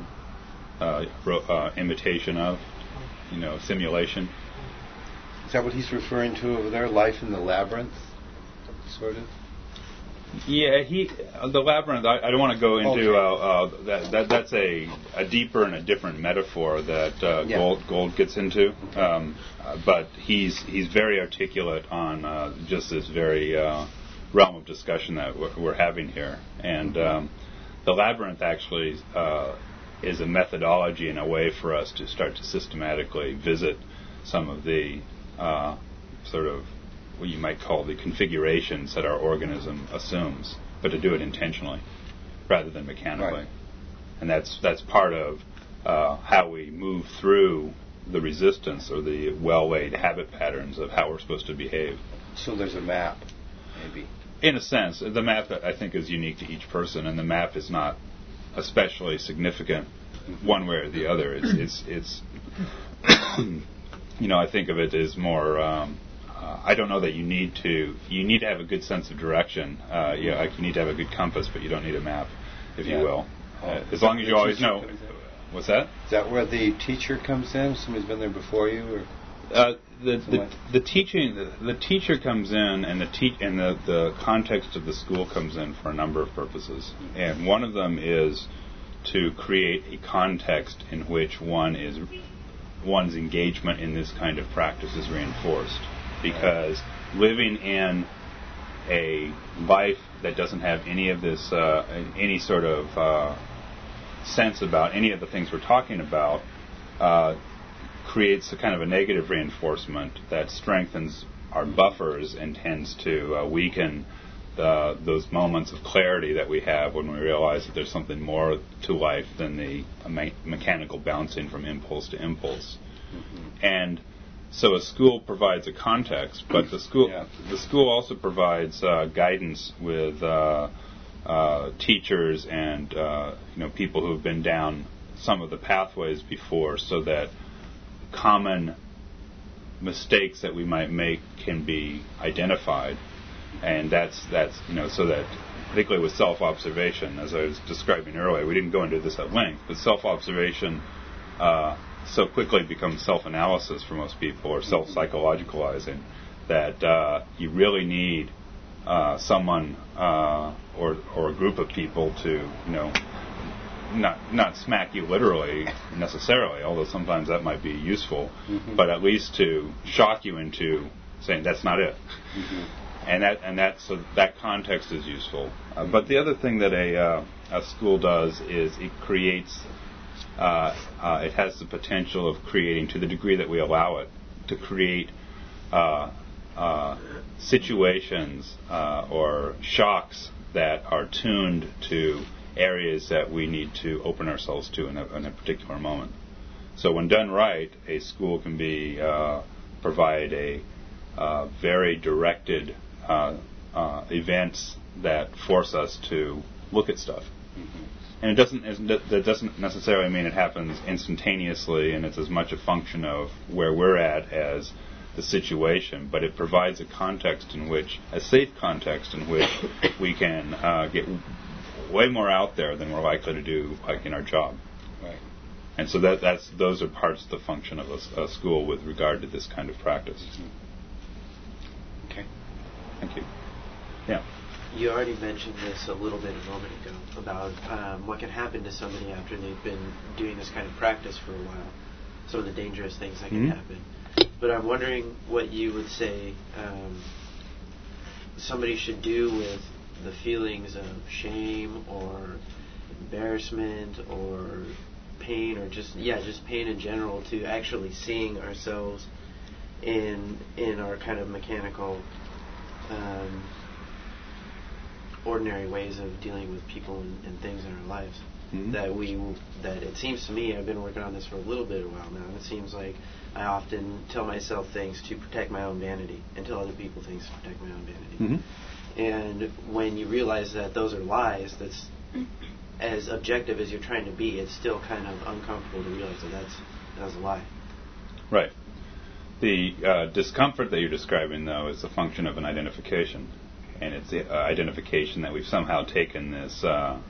B: imitation of, simulation.
F: Is that what he's referring to over there? Life in the labyrinth, sort of.
B: Yeah, the labyrinth. I don't want to go into that. That's a deeper and a different metaphor that Gold gets into. But he's very articulate on just this very realm of discussion that we're having here. And the labyrinth actually is a methodology and a way for us to start to systematically visit some of the sort of what you might call the configurations that our organism assumes, but to do it intentionally rather than mechanically. Right. And that's part of how we move through the resistance or the well-laid habit patterns of how we're supposed to behave.
F: So there's a map, maybe.
B: In a sense, the map, I think, is unique to each person, and the map is not especially significant one way or the other. It's I think of it as more. I don't know that you need to have a good sense of direction. Like you need to have a good compass, but you don't need a map, if you will. As long as you always know. What's that?
F: Is that where the teacher comes in? Somebody's been there before you, or?
B: The teacher comes in, and the context of the school comes in for a number of purposes, and one of them is to create a context in which one's engagement in this kind of practice is reinforced, because living in a life that doesn't have any of this, any sort of sense about any of the things we're talking about. Creates a kind of a negative reinforcement that strengthens our buffers and tends to weaken those moments of clarity that we have when we realize that there's something more to life than the mechanical bouncing from impulse to impulse. Mm-hmm. And so a school provides a context, but the school also provides guidance with teachers and people who've been down some of the pathways before, so that common mistakes that we might make can be identified. And that's so that, particularly with self-observation, as I was describing earlier, we didn't go into this at length, but self-observation so quickly becomes self-analysis for most people, or self-psychologicalizing, that you really need someone or a group of people to not smack you literally necessarily, although sometimes that might be useful, mm-hmm. but at least to shock you into saying that's not it. Mm-hmm. So that context is useful. But the other thing that a school does is it creates. It has the potential of creating, to the degree that we allow it, to create situations or shocks that are tuned to areas that we need to open ourselves to in a particular moment. So when done right, a school can provide a very directed events that force us to look at stuff. Mm-hmm. And that doesn't necessarily mean it happens instantaneously, and it's as much a function of where we're at as the situation, but it provides a context a safe context in which we can get way more out there than we're likely to do, like in our job. Right. And so those are parts of the function of a school with regard to this kind of practice.
F: Mm-hmm. Okay.
B: Thank you. Yeah.
G: You already mentioned this a little bit a moment ago about what can happen to somebody after they've been doing this kind of practice for a while, some of the dangerous things that can happen. But I'm wondering what you would say somebody should do with the feelings of shame or embarrassment or pain, or just pain in general, to actually seeing ourselves in our kind of mechanical ordinary ways of dealing with people and things in our lives. Mm-hmm. That it seems to me, I've been working on this for a little bit of a while now, and it seems like I often tell myself things to protect my own vanity and tell other people things to protect my own vanity. Mm-hmm. And when you realize that those are lies, that's as objective as you're trying to be, it's still kind of uncomfortable to realize that was a lie. Right.
B: The discomfort that you're describing, though, is a function of an identification. And it's the identification that we've somehow taken this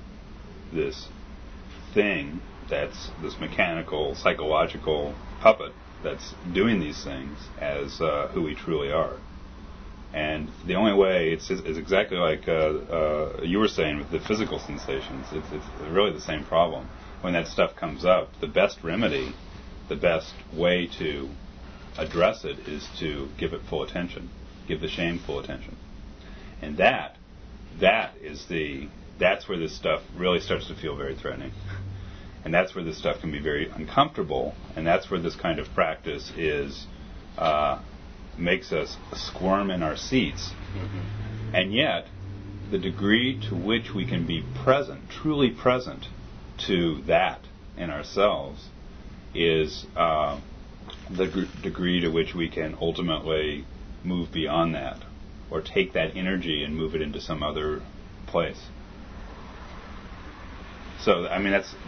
B: thing that's this mechanical, psychological puppet that's doing these things as who we truly are. And the only way, it's exactly like you were saying with the physical sensations. It's really the same problem. When that stuff comes up, the best remedy, the best way to address it is to give it full attention, give the shame full attention. And that's where this stuff really starts to feel very threatening. And that's where this stuff can be very uncomfortable, and that's where this kind of practice makes us squirm in our seats. Mm-hmm. And yet, the degree to which we can be present, truly present to that in ourselves, is the degree to which we can ultimately move beyond that, or take that energy and move it into some other place. So, I mean,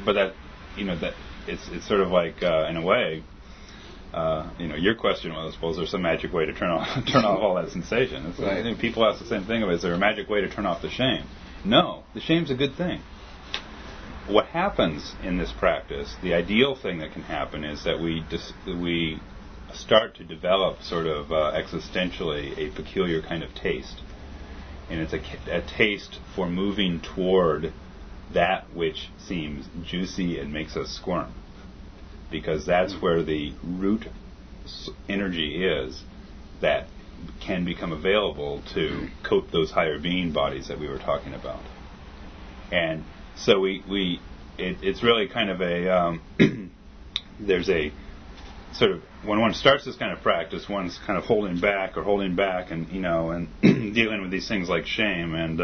B: it's sort of like, in a way, your question was, well, is there some magic way to turn off all that sensation? Right. I think people ask the same thing is there a magic way to turn off the shame? No, the shame's a good thing. What happens in this practice, the ideal thing that can happen, is that we start to develop sort of existentially a peculiar kind of taste. And it's a taste for moving toward that which seems juicy and makes us squirm. Because that's where the root energy is that can become available to coat those higher being bodies that we were talking about. And so it's really kind of there's a sort of when one starts this kind of practice, one's kind of holding back, and and dealing with these things like shame, and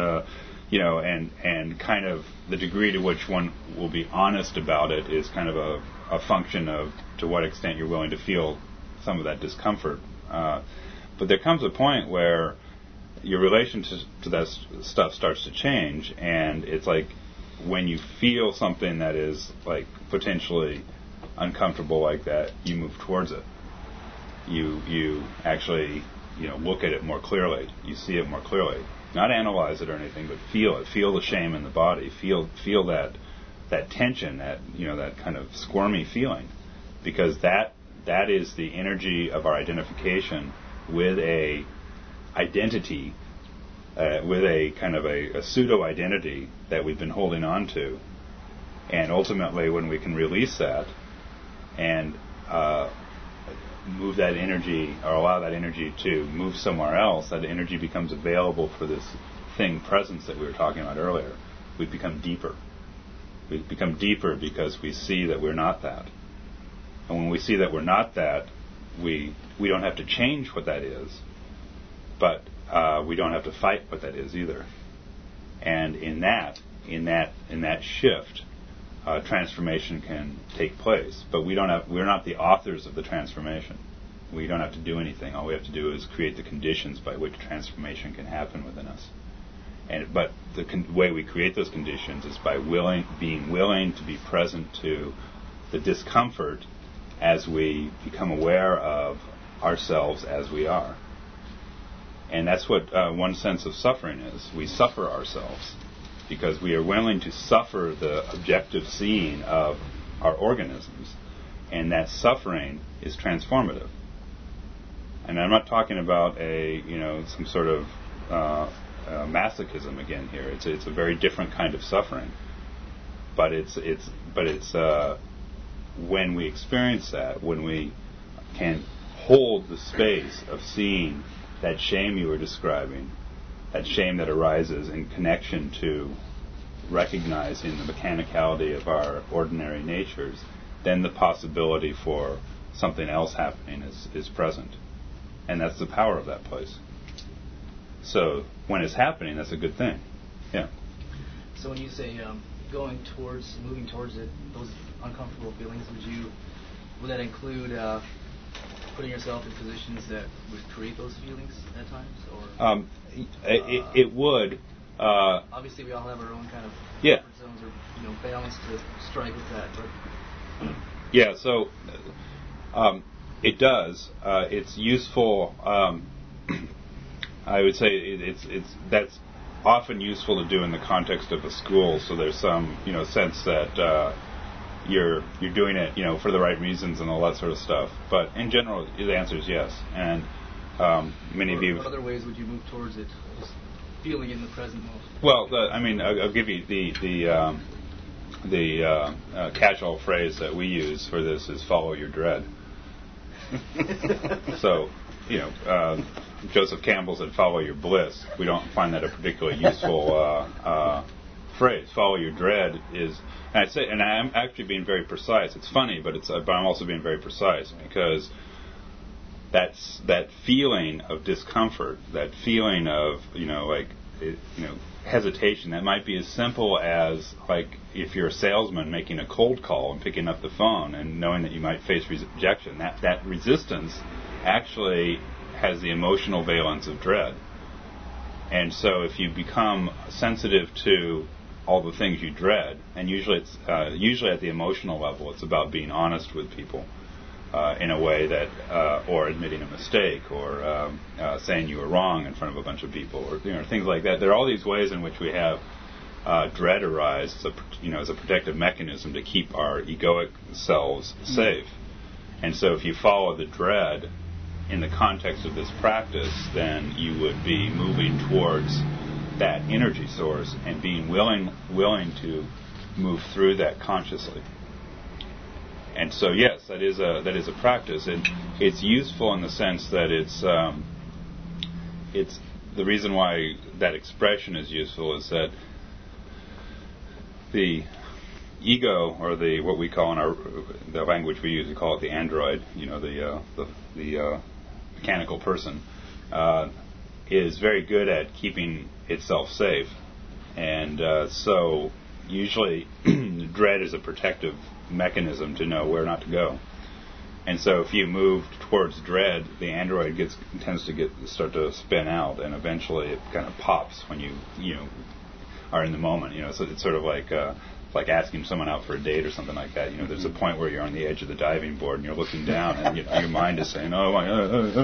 B: and kind of the degree to which one will be honest about it is kind of a function of to what extent you're willing to feel some of that discomfort. But there comes a point where your relation to that stuff starts to change, and it's like when you feel something that is like potentially uncomfortable like that, you move towards it. You actually look at it more clearly. You see it more clearly. Not analyze it or anything, but feel it. Feel the shame in the body. Feel that tension, that kind of squirmy feeling, because that is the energy of our identification with a identity, with a kind of a pseudo identity that we've been holding on to. And ultimately, when we can release that and move that energy, or allow that energy to move somewhere else, that energy becomes available for this thing, presence, that we were talking about earlier. We become deeper. We become deeper because we see that we're not that. And when we see that we're not that, we don't have to change what that is, but we don't have to fight what that is either. And in that shift, transformation can take place. But we're not the authors of the transformation. We don't have to do anything. All we have to do is create the conditions by which transformation can happen within us. But the way we create those conditions is by being willing to be present to the discomfort as we become aware of ourselves as we are. And that's what one sense of suffering is. We suffer ourselves because we are willing to suffer the objective seeing of our organisms. And that suffering is transformative. And I'm not talking about some sort of masochism again here. It's a very different kind of suffering. But it's when we experience that, when we can hold the space of seeing that shame you were describing, that shame that arises in connection to recognizing the mechanicality of our ordinary natures, then the possibility for something else happening is present. And that's the power of that place. So when it's happening, that's a good thing. Yeah.
H: So when you say moving towards it, those uncomfortable feelings, would that include putting yourself in positions that would create those feelings at times, or
B: it would.
H: Obviously, we all have our own kind of comfort zones or balance to strike with that. But
B: yeah, so it does. It's useful. I would say that's often useful to do in the context of a school. So there's some sense that you're doing it for the right reasons and all that sort of stuff. But in general, the answer is yes. And many of you.
H: What other ways would you move towards it? Just feeling in the present moment.
B: Well, I'll give you the catch-all phrase that we use for this is "follow your dread." So, Joseph Campbell said, "Follow your bliss." We don't find that a particularly useful phrase. Follow your dread is, and I'm actually being very precise. It's funny, but I'm also being very precise because that feeling of discomfort, that feeling of hesitation, that might be as simple as like if you're a salesman making a cold call and picking up the phone and knowing that you might face rejection. That resistance actually has the emotional valence of dread. And so if you become sensitive to all the things you dread, and usually it's at the emotional level, it's about being honest with people in a way that, or admitting a mistake, or saying you were wrong in front of a bunch of people, or things like that. There are all these ways in which we have dread arise as a protective mechanism to keep our egoic selves safe. And so if you follow the dread in the context of this practice, then you would be moving towards that energy source and being willing to move through that consciously. And so yes, that is a practice, and it's useful in the sense that it's the reason why that expression is useful is that ego, or what we call in the language we use, we call it the android, the mechanical person, is very good at keeping itself safe. And so usually dread is a protective mechanism to know where not to go. And so if you move towards dread, the android tends to start to spin out, and eventually it kind of pops when you are in the moment. So it's sort of like asking someone out for a date or something like that. There's a point where you're on the edge of the diving board and you're looking down, and your mind is saying, "Oh my,"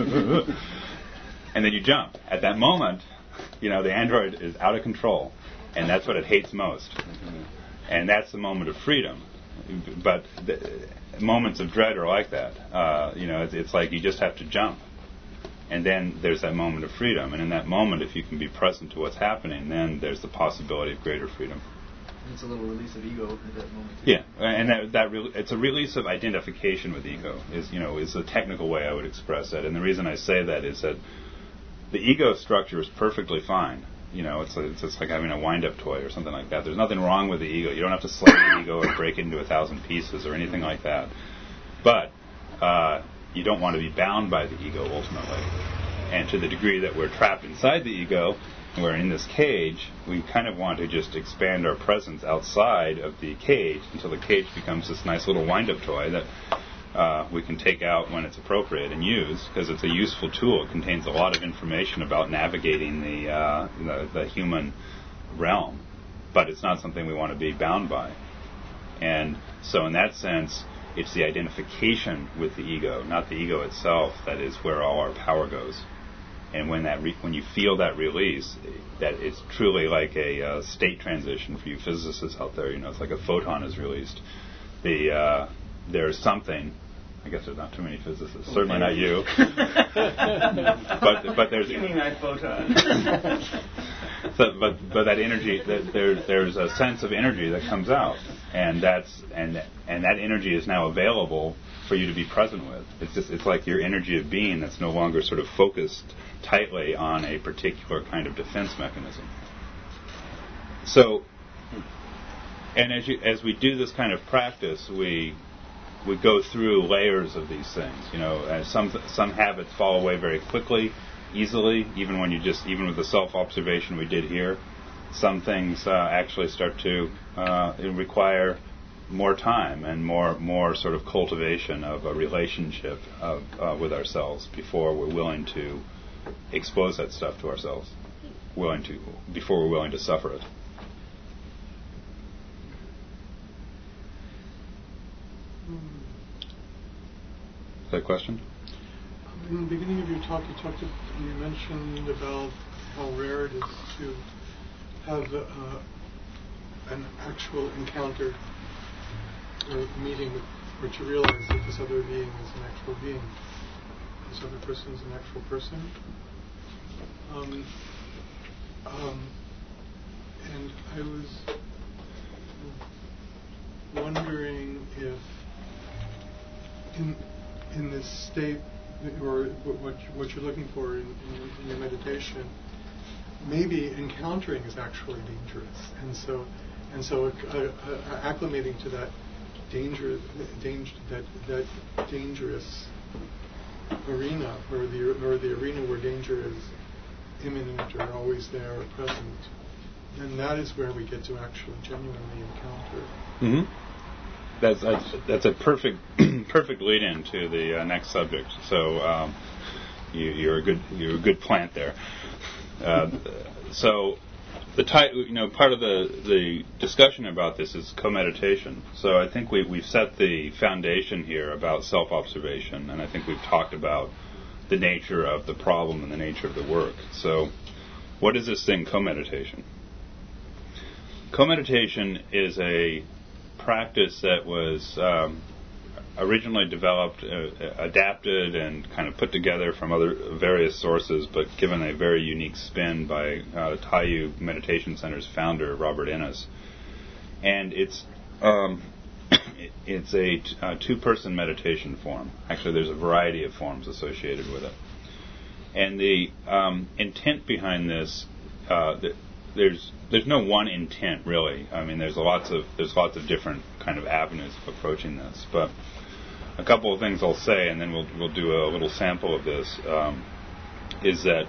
B: and then you jump. At that moment, the android is out of control, and that's what it hates most. And that's the moment of freedom. But moments of dread are like that. It's like you just have to jump. And then there's that moment of freedom. And in that moment, if you can be present to what's happening, then there's the possibility of greater freedom.
H: It's a little release of ego at that moment, too.
B: Yeah, and it's a release of identification with ego, is the technical way I would express it. And the reason I say that is that the ego structure is perfectly fine. It's like having a wind-up toy or something like that. There's nothing wrong with the ego. You don't have to slay the ego or break it into 1,000 pieces or anything like that. But you don't want to be bound by the ego ultimately. And to the degree that we're trapped inside the ego, and we're in this cage, we kind of want to just expand our presence outside of the cage until the cage becomes this nice little wind-up toy that we can take out when it's appropriate and use, because it's a useful tool. It contains a lot of information about navigating the human realm, but it's not something we want to be bound by. And so in that sense, it's the identification with the ego, not the ego itself, that is where all our power goes. And when you feel that release, that it's truly like a state transition for you physicists out there. It's like a photon is released. There's something. I guess there's not too many physicists. Okay. Certainly not you. but there's.
E: Give me my photon.
B: but that energy, there's a sense of energy that comes out, and that energy is now available for you to be present with. It's like your energy of being that's no longer sort of focused tightly on a particular kind of defense mechanism. So, and as we do this kind of practice, we go through layers of these things. As some habits fall away very quickly, easily, even with the self-observation we did here. Some things actually start to require more time and more sort of cultivation of a relationship with ourselves before we're willing to expose that stuff to ourselves. Before we're willing to suffer it. Is that a question?
D: In the beginning of your talk, you mentioned about how rare it is to have an actual encounter or meeting, or to realize that this other being is an actual being. This other person is an actual person. And I was wondering if in this state, or what you're looking for in your meditation, maybe encountering is actually dangerous, and so acclimating to that that dangerous arena, or the arena where danger is imminent or always there or present, then that is where we get to actually genuinely encounter.
B: Mm-hmm. That's a perfect lead-in to the next subject. So you're a good plant there. So part of the discussion about this is co-meditation. So I think we've set the foundation here about self-observation, and I think we've talked about the nature of the problem and the nature of the work. So what is this thing, co-meditation? Co-meditation is a practice that was originally developed, adapted, and kind of put together from other various sources, but given a very unique spin by Taiyu Meditation Center's founder, Robert Ennis. And it's a two-person meditation form. Actually, there's a variety of forms associated with it. And the intent behind this, there's no one intent really. I mean, there's lots of different kind of avenues of approaching this. But a couple of things I'll say, and then we'll do a little sample of this. Is that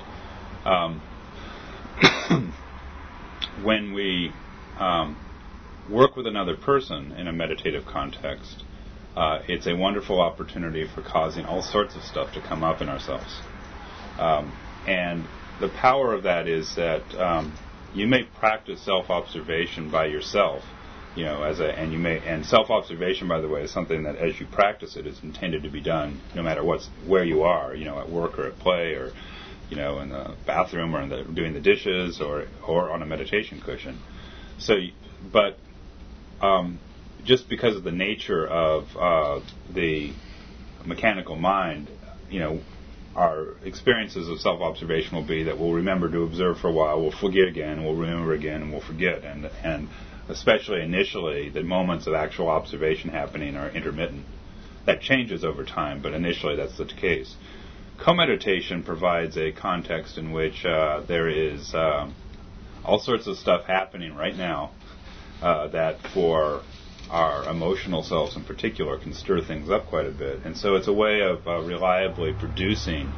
B: when we work with another person in a meditative context, it's a wonderful opportunity for causing all sorts of stuff to come up in ourselves. And the power of that is that you may practice self-observation by yourself, and self-observation, by the way, is something that as you practice it is intended to be done no matter where you are, at work or at play or, in the bathroom or doing the dishes or on a meditation cushion. So, but just because of the nature of the mechanical mind, our experiences of self-observation will be that we'll remember to observe for a while, we'll forget again, we'll remember again, and we'll forget. And especially initially, the moments of actual observation happening are intermittent. That changes over time, but initially that's the case. Co-meditation provides a context in which there is all sorts of stuff happening right now that for our emotional selves in particular can stir things up quite a bit. And so it's a way of reliably producing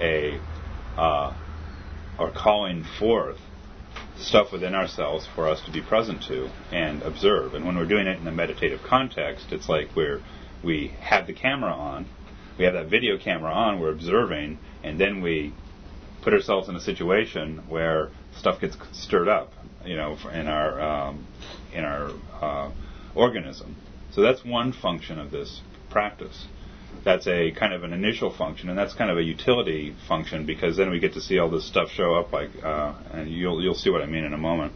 B: or calling forth stuff within ourselves for us to be present to and observe. And when we're doing it in a meditative context, it's like we have the camera on, we have that video camera on, we're observing, and then we put ourselves in a situation where stuff gets stirred up, in our organism. So that's one function of this practice. That's a kind of an initial function, and that's kind of a utility function because then we get to see all this stuff show up, and you'll see what I mean in a moment.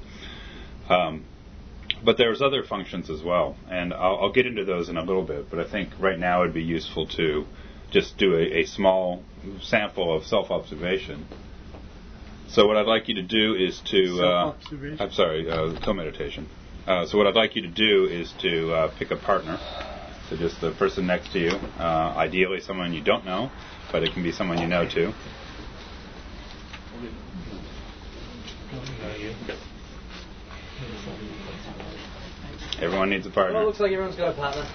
B: But there's other functions as well, and I'll get into those in a little bit. But I think right now it'd be useful to just do a small sample of self-observation. So what I'd like you to do is to co-meditation. So what I'd like you to do is to pick a partner. So just the person next to you, ideally someone you don't know, but it can be someone you know too. Everyone needs a partner.
H: Well, it looks like everyone's got a partner.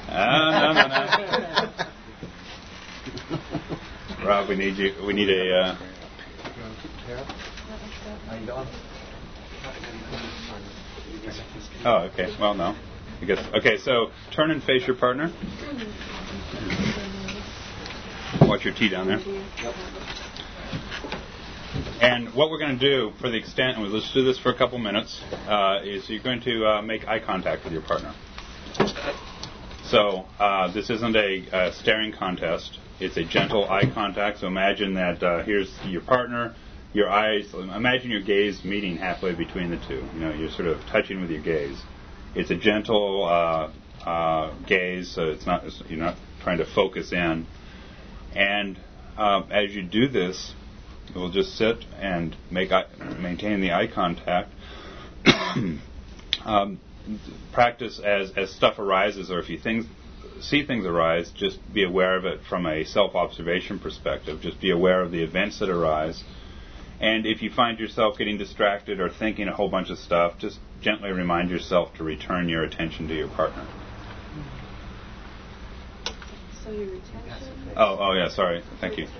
B: No. Rob, we need you. We need a... Oh, okay. Well, no. I guess. Okay, so turn and face your partner. Watch your tea down there. And what we're going to do, for the extent, and let's do this for a couple minutes, is you're going to make eye contact with your partner. So this isn't a staring contest. It's a gentle eye contact. So imagine that here's your partner. Your eyes, imagine your gaze meeting halfway between the two. You're sort of touching with your gaze. It's a gentle gaze, so you're not trying to focus in. And as you do this, you'll just sit and maintain the eye contact. Practice as stuff arises, or if you see things arise, just be aware of it from a self-observation perspective. Just be aware of the events that arise. And if you find yourself getting distracted or thinking a whole bunch of stuff, just gently remind yourself to return your attention to your partner.
I: So your attention...
B: Oh yeah, sorry. Thank you.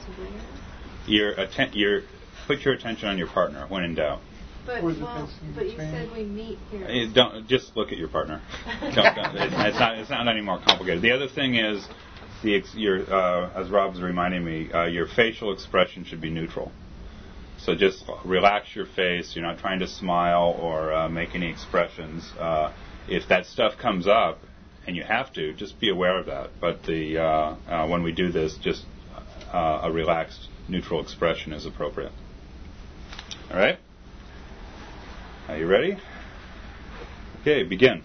B: Put your attention on your partner when in doubt.
I: But you said we meet here.
B: Don't just look at your partner. It's not any more complicated. The other thing is, as Rob's reminding me, your facial expression should be neutral. So just relax your face. You're not trying to smile or make any expressions. If that stuff comes up, and you have to, just be aware of that. But when we do this, just a relaxed, neutral expression is appropriate. All right? Are you ready? Okay, begin.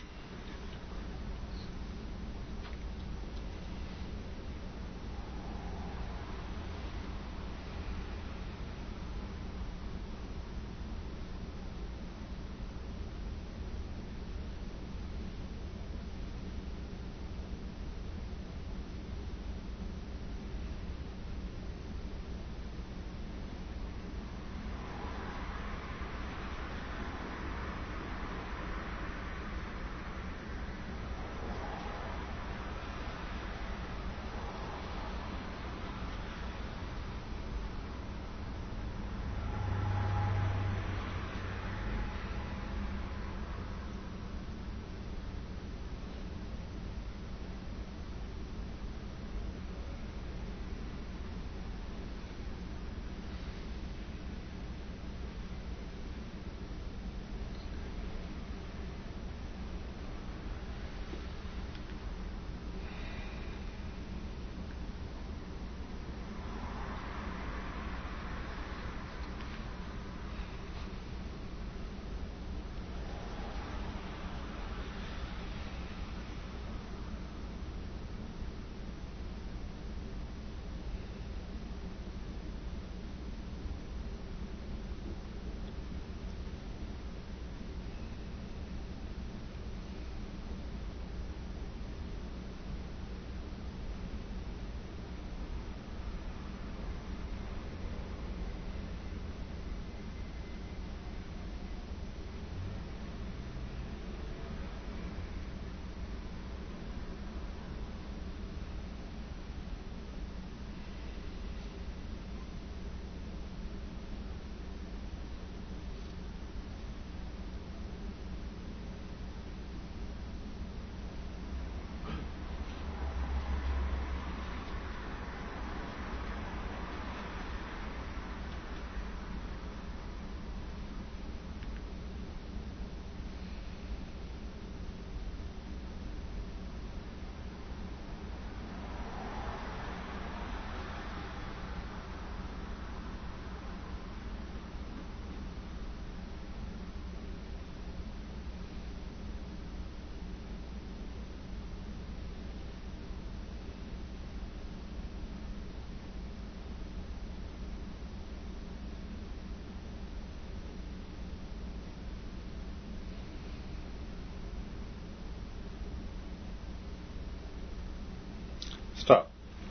B: tough.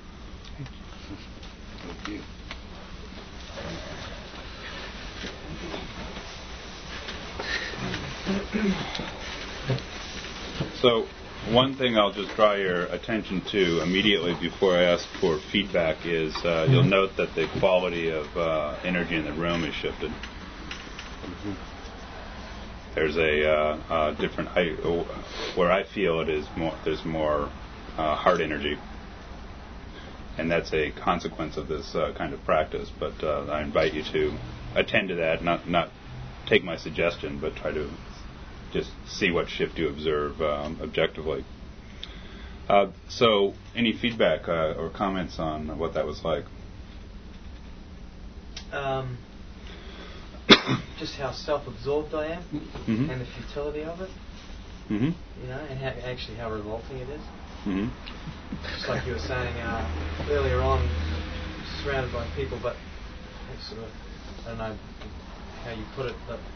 F: Thank you.
B: So, one thing I'll just draw your attention to immediately before I ask for feedback is you'll note that the quality of energy in the room is shifted. Mm-hmm. There's a different, where I feel it is more, there's more heart energy. And that's a consequence of this kind of practice. But I invite you to attend to that, not take my suggestion, but try to just see what shift you observe objectively. So, any feedback or comments on what that was like?
E: Just how self-absorbed I am,
B: mm-hmm.
E: and the futility of it.
B: Mm-hmm.
E: You know, and actually how revolting it is.
B: Mm-hmm.
E: Just like you were saying earlier on, surrounded by people, but it's sort of, I don't know how you put it, but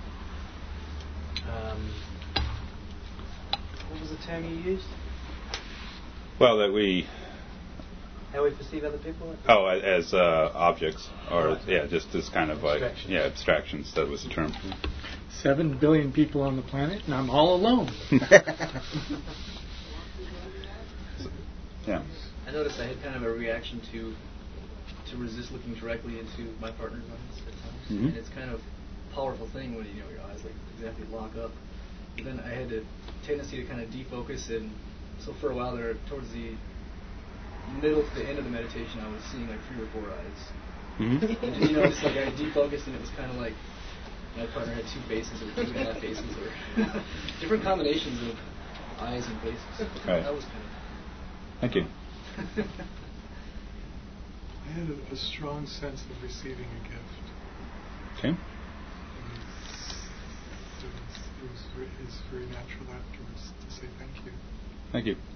E: what was the term you used?
B: Well, that we...
E: How we perceive other people?
B: Oh, as objects, or
E: right.
B: Yeah, just as kind of like abstractions. That was the term.
A: 7 billion people on the planet, and I'm all alone.
B: Yeah.
H: I noticed I had kind of a reaction to resist looking directly into my partner's eyes at times,
B: mm-hmm.
H: and it's kind of a powerful thing when your eyes like exactly lock up. But then I had a tendency to kind of defocus, and so for a while there, towards the middle to the end of the meditation, I was seeing like 3 or 4 eyes.
B: Mm-hmm.
H: And it's like I defocused, and it was kind of like my partner had 2 faces or 2.5 faces, or different combinations of eyes and faces.
B: Right.
H: That was kind of.
B: Thank you.
D: I had a strong sense of receiving a gift.
B: Okay.
D: And it was very natural afterwards to say thank you.
B: Thank you.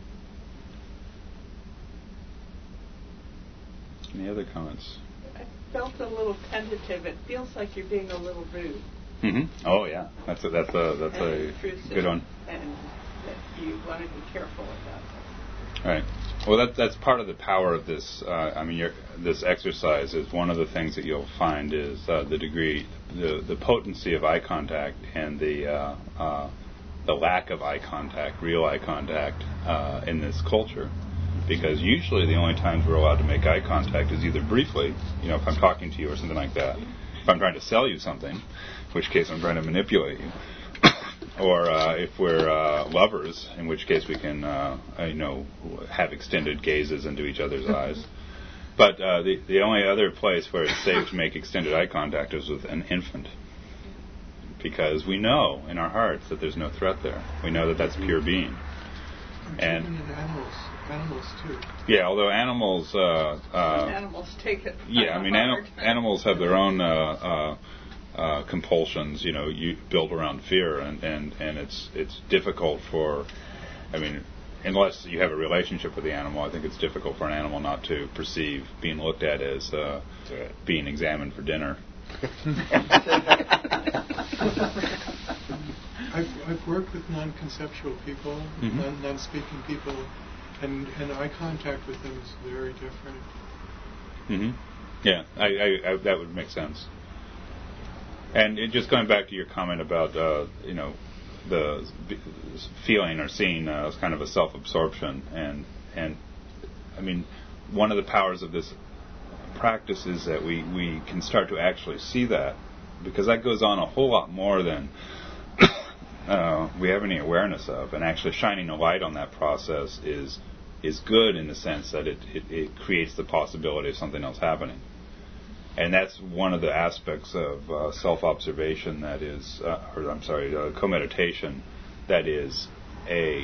B: Any other comments?
J: I felt a little tentative. It feels like you're being a little rude.
B: Mm-hmm. Oh yeah, that's a good one.
J: And that you want to be careful about that.
B: Right. Well, that's part of the power of this. This exercise is one of the things that you'll find is the degree, the potency of eye contact, and the lack of eye contact, real eye contact, in this culture. Because usually the only times we're allowed to make eye contact is either briefly, if I'm talking to you or something like that. If I'm trying to sell you something, in which case I'm trying to manipulate you. Or if we're lovers, in which case we can, have extended gazes into each other's eyes. But the only other place where it's safe to make extended eye contact is with an infant. Because we know in our hearts that there's no threat there. We know that that's pure being.
D: And animals too.
B: Yeah, although animals...
J: animals take it.
B: Yeah, animals have their own... compulsions, you build around fear, and it's difficult for, unless you have a relationship with the animal, I think it's difficult for an animal not to perceive being looked at as being examined for dinner.
D: I've worked with non-conceptual people, mm-hmm. non-speaking people, and eye contact with them is very different.
B: Mm-hmm. Yeah, I that would make sense. And just going back to your comment about, the feeling or seeing as kind of a self-absorption, and one of the powers of this practice is that we can start to actually see that, because that goes on a whole lot more than we have any awareness of, and actually shining a light on that process is good in the sense that it creates the possibility of something else happening. And that's one of the aspects of self-observation that is, co-meditation, that is a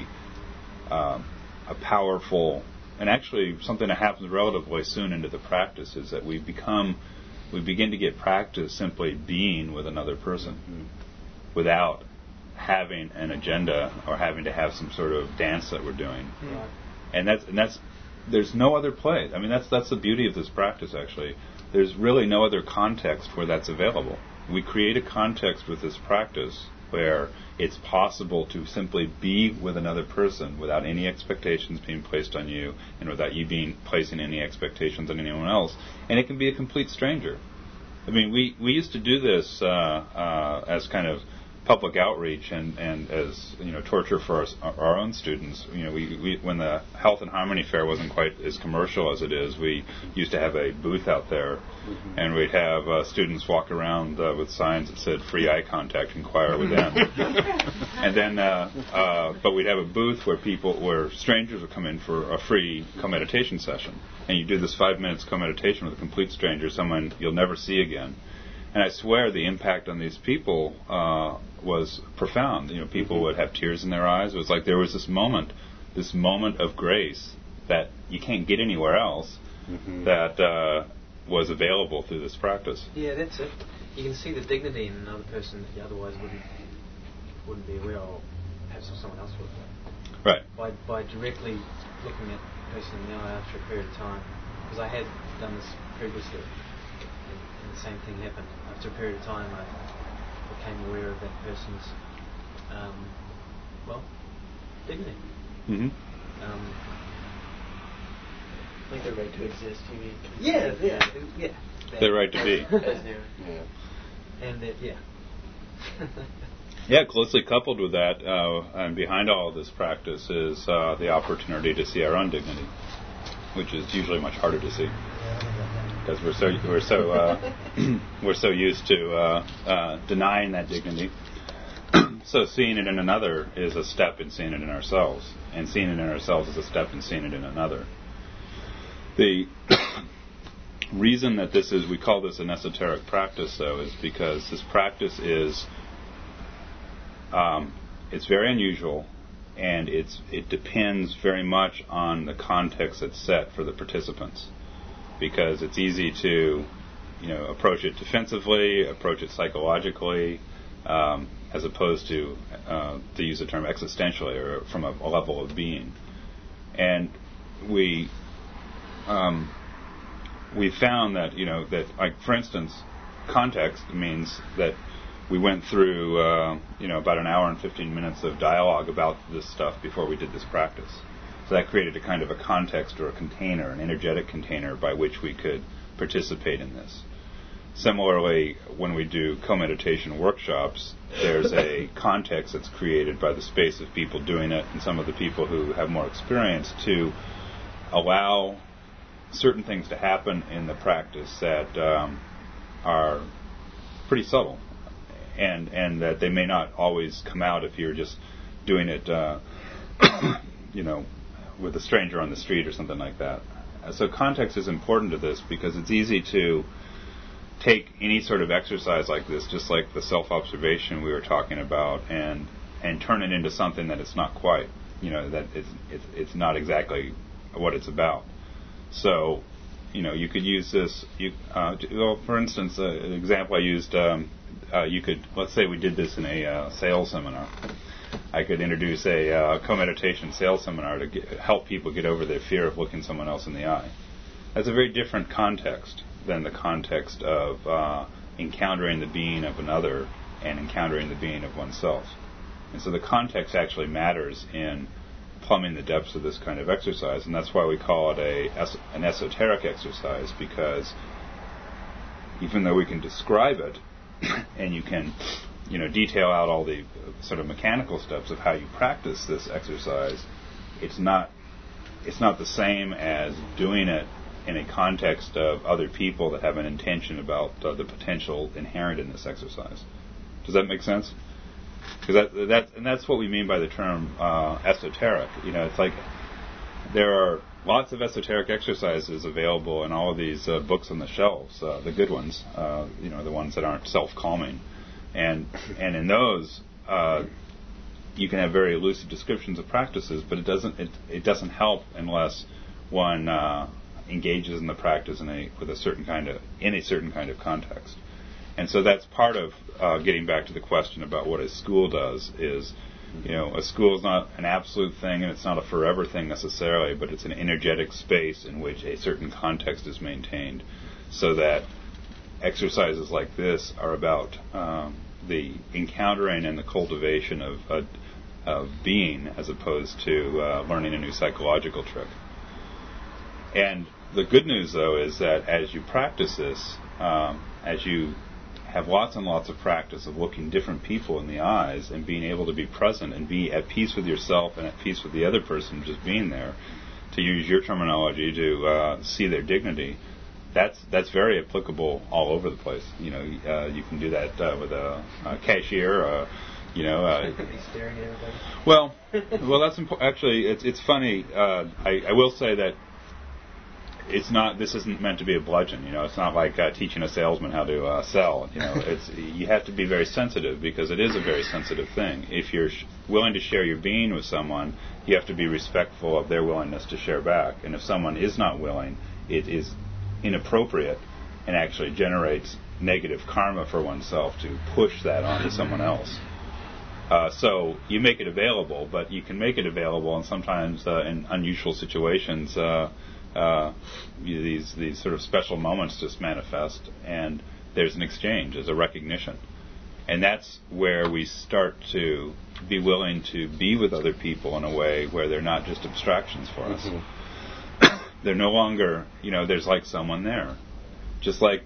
B: powerful, and actually something that happens relatively soon into the practice, is that we begin to get practice simply being with another person without having an agenda or having to have some sort of dance that we're doing.
E: Right.
B: And that's there's no other place. That's the beauty of this practice, actually. There's really no other context where that's available. We create a context with this practice where it's possible to simply be with another person without any expectations being placed on you and without you placing any expectations on anyone else. And it can be a complete stranger. I mean, we used to do this as kind of public outreach and as torture for our own students. We when the Health and Harmony Fair wasn't quite as commercial as it is, we used to have a booth out there, and we'd have students walk around with signs that said "Free eye contact, inquire with them." And then, but we'd have a booth where strangers would come in for a free co-meditation session, and you do this 5 minutes co-meditation with a complete stranger, someone you'll never see again. And I swear the impact on these people was profound. People would have tears in their eyes. It was like there was this moment of grace that you can't get anywhere else that was available through this practice.
E: Yeah, that's it. You can see the dignity in another person that you otherwise wouldn't be aware of, perhaps someone else would.
B: Right.
E: By directly looking at the person in the eye after a period of time, because I had done this previously. And the same thing happened. After a period of time, I became aware of that person's, dignity.
B: Mm-hmm.
G: Like their right to exist, you mean?
E: Yeah.
B: Their right to be.
E: And that,
B: Yeah, closely coupled with that, and behind all of this practice is the opportunity to see our own dignity, which is usually much harder to see. Because we're so used to denying that dignity. So seeing it in another is a step in seeing it in ourselves, and seeing it in ourselves is a step in seeing it in another. The reason that we call this an esoteric practice, though, is because this practice is it's very unusual, and it depends very much on the context that's set for the participants. Because it's easy to, approach it defensively, approach it psychologically, as opposed to use the term existentially or from a level of being. And we found that that, like, for instance, context means that we went through about an hour and 15 minutes of dialogue about this stuff before we did this practice. So that created a kind of a context or a container, an energetic container by which we could participate in this. Similarly, when we do co-meditation workshops, there's a context that's created by the space of people doing it and some of the people who have more experience to allow certain things to happen in the practice that are pretty subtle and that they may not always come out if you're just doing it, with a stranger on the street or something like that. So context is important to this because it's easy to take any sort of exercise like this, just like the self-observation we were talking about, and turn it into something that it's not quite, that it's not exactly what it's about. So, you could use this. For instance, an example I used, let's say we did this in a sales seminar. I could introduce a co-meditation sales seminar to help people get over their fear of looking someone else in the eye. That's a very different context than the context of encountering the being of another and encountering the being of oneself. And so the context actually matters in plumbing the depths of this kind of exercise, and that's why we call it an esoteric exercise, because even though we can describe it and you can detail out all the sort of mechanical steps of how you practice this exercise, it's not the same as doing it in a context of other people that have an intention about the potential inherent in this exercise. Does that make sense? Because that's what we mean by the term esoteric. It's like there are lots of esoteric exercises available in all of these books on the shelves, the good ones, the ones that aren't self-calming. And in those, you can have very elusive descriptions of practices, but it doesn't help unless one engages in the practice in a certain kind of context. And so that's part of getting back to the question about what a school does. Is a school is not an absolute thing, and it's not a forever thing necessarily, but it's an energetic space in which a certain context is maintained, so that exercises like this are about the encountering and the cultivation of being, as opposed to learning a new psychological trick. And the good news, though, is that as you practice this, as you have lots and lots of practice of looking different people in the eyes and being able to be present and be at peace with yourself and at peace with the other person just being there, to use your terminology, to see their dignity, that's very applicable all over the place. You can do that with a cashier.
E: Be staring at everybody.
B: Well, that's actually it's funny. I will say that it's not. This isn't meant to be a bludgeon. It's not like teaching a salesman how to sell. You have to be very sensitive, because it is a very sensitive thing. If you're willing to share your being with someone, you have to be respectful of their willingness to share back. And if someone is not willing, it is inappropriate and actually generates negative karma for oneself to push that onto someone else. So you make it available, but you can make it available, and sometimes in unusual situations, these sort of special moments just manifest, and there's an exchange, there's a recognition. And that's where we start to be willing to be with other people in a way where they're not just abstractions for us. They're no longer, there's like someone there. Just like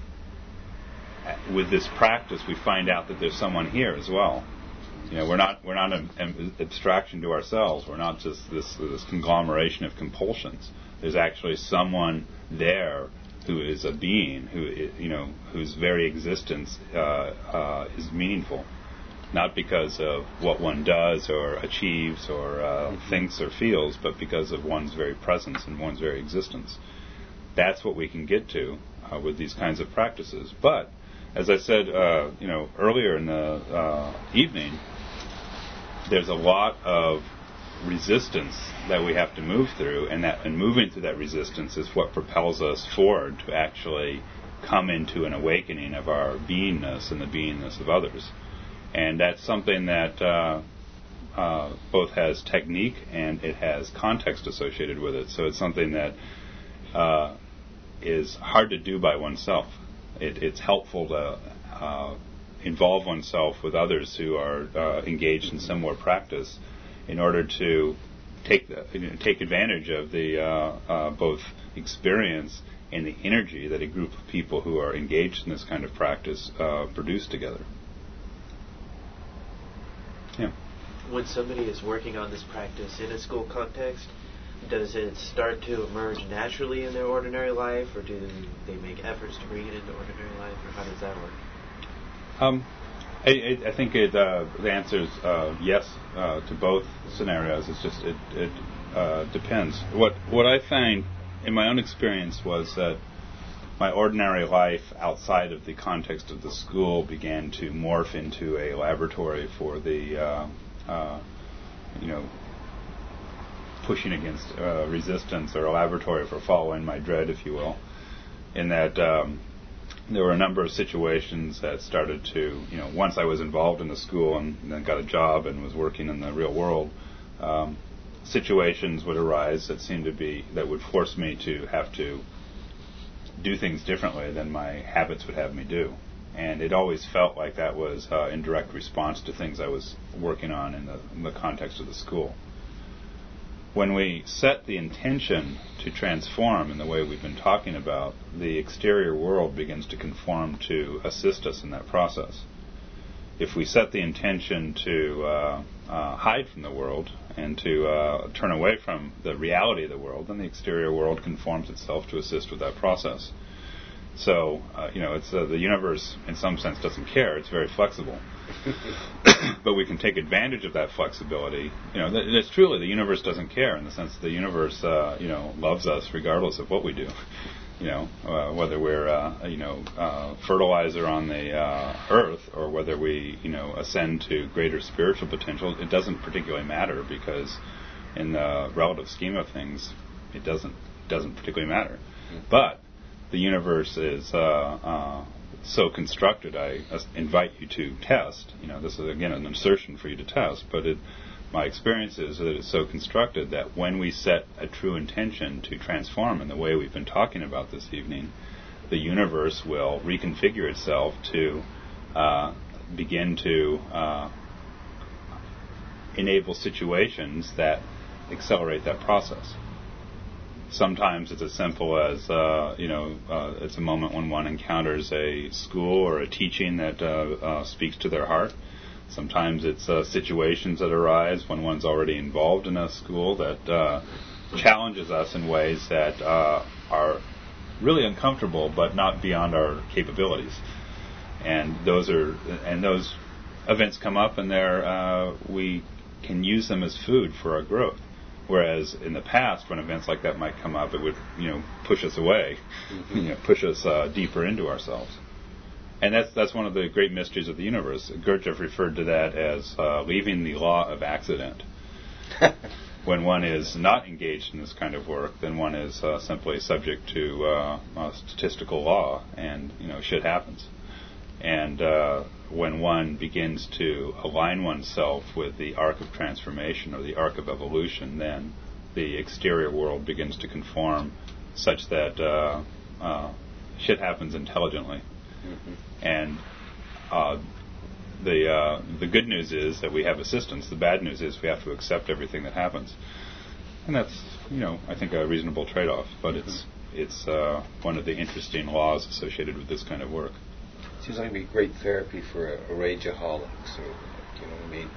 B: with this practice, we find out that there's someone here as well. We're not an abstraction to ourselves. We're not just this conglomeration of compulsions. There's actually someone there who is a being, whose very existence is meaningful, not because of what one does or achieves or thinks or feels, but because of one's very presence and one's very existence. That's what we can get to with these kinds of practices. But as I said, earlier in the evening, there's a lot of resistance that we have to move through, and moving through that resistance is what propels us forward to actually come into an awakening of our beingness and the beingness of others. And that's something that both has technique and it has context associated with it. So it's something that is hard to do by oneself. It's helpful to involve oneself with others who are engaged in similar practice in order to take advantage of the both experience and the energy that a group of people who are engaged in this kind of practice produce together. Yeah.
G: When somebody is working on this practice in a school context, does it start to emerge naturally in their ordinary life, or do they make efforts to bring it into ordinary life, or how does that work?
B: I think the answer is yes to both scenarios. It's just it depends. What I find in my own experience was that my ordinary life outside of the context of the school began to morph into a laboratory for the pushing against resistance, or a laboratory for following my dread, if you will. In that there were a number of situations that started to, once I was involved in the school and then got a job and was working in the real world, situations would arise that would force me to have to do things differently than my habits would have me do. And it always felt like that was in direct response to things I was working on in the context of the school. When we set the intention to transform in the way we've been talking about, the exterior world begins to conform to assist us in that process. If we set the intention to hide from the world and to turn away from the reality of the world, then the exterior world conforms itself to assist with that process. So, it's the universe, in some sense, doesn't care. It's very flexible. But we can take advantage of that flexibility. It's truly the universe doesn't care, in the sense that the universe, loves us regardless of what we do. Whether we're, fertilizer on the earth, or whether we, ascend to greater spiritual potential, it doesn't particularly matter, because in the relative scheme of things, it doesn't particularly matter. But the universe is so constructed. I invite you to test. This is again an assertion for you to test, but my experience is that it's so constructed that when we set a true intention to transform in the way we've been talking about this evening, the universe will reconfigure itself to begin to enable situations that accelerate that process. Sometimes it's as simple as, it's a moment when one encounters a school or a teaching that speaks to their heart. Sometimes it's situations that arise when one's already involved in a school that challenges us in ways that are really uncomfortable but not beyond our capabilities. And those events come up, and we can use them as food for our growth. Whereas in the past, when events like that might come up, it would, push us away, push us deeper into ourselves. And that's one of the great mysteries of the universe. Gurdjieff referred to that as leaving the law of accident. When one is not engaged in this kind of work, then one is simply subject to a statistical law, and shit happens. And when one begins to align oneself with the arc of transformation or the arc of evolution, then the exterior world begins to conform such that shit happens intelligently. Mm-hmm. And the good news is that we have assistance. The bad news is we have to accept everything that happens. And that's, I think a reasonable trade-off. But it's one of the interesting laws associated with this kind of work.
F: Seems like it'd be great therapy for a rageaholic, sort of, you know what I mean?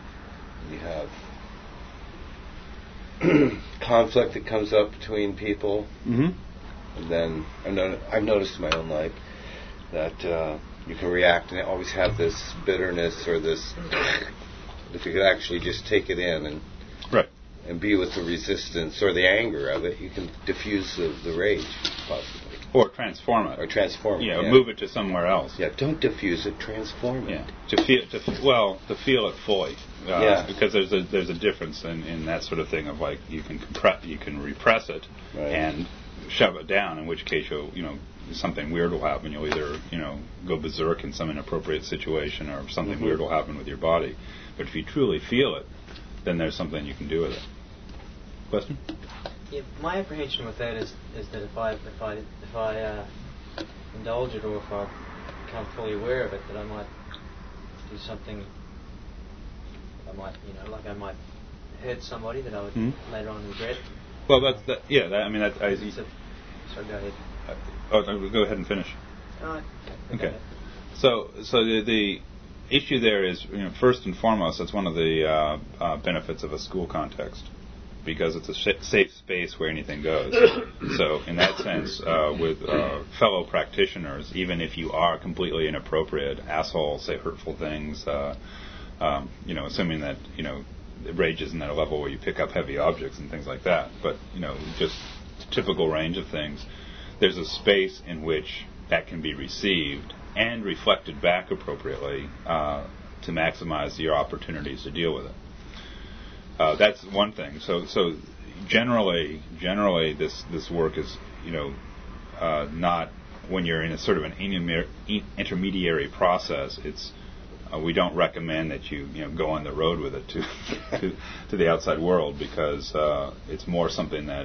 F: You have conflict that comes up between people, and then I've noticed in my own life that you can react and always have this bitterness or this. If you could actually just take it in and be with the resistance or the anger of it, you can diffuse the rage, possibly.
B: Or transform it. Yeah, move it to somewhere else.
F: Yeah, don't diffuse it, transform it.
B: To feel it fully. Because there's a difference in that sort of thing of like you can repress it and shove it down, in which case something weird will happen. You'll either go berserk in some inappropriate situation, or something weird will happen with your body. But if you truly feel it, then there's something you can do with it. Question?
E: Yeah, my apprehension with that is that if I indulge it, or if I become fully aware of it, that I might do something. I might hurt somebody that I would later on regret.
B: Well, that's that. Yeah,
E: Sorry, go ahead.
B: Go ahead and finish.
E: Okay.
B: So the issue there is, first and foremost, it's one of the benefits of a school context, because it's a safe space where anything goes. So in that sense, with fellow practitioners, even if you are completely inappropriate, assholes, say hurtful things, assuming that, rage isn't at a level where you pick up heavy objects and things like that, but, just typical range of things, there's a space in which that can be received and reflected back appropriately to maximize your opportunities to deal with it. That's one thing. So generally, this work is, not when you're in a sort of an intermediary process. It's we don't recommend that you go on the road with it to the outside world, because it's more something that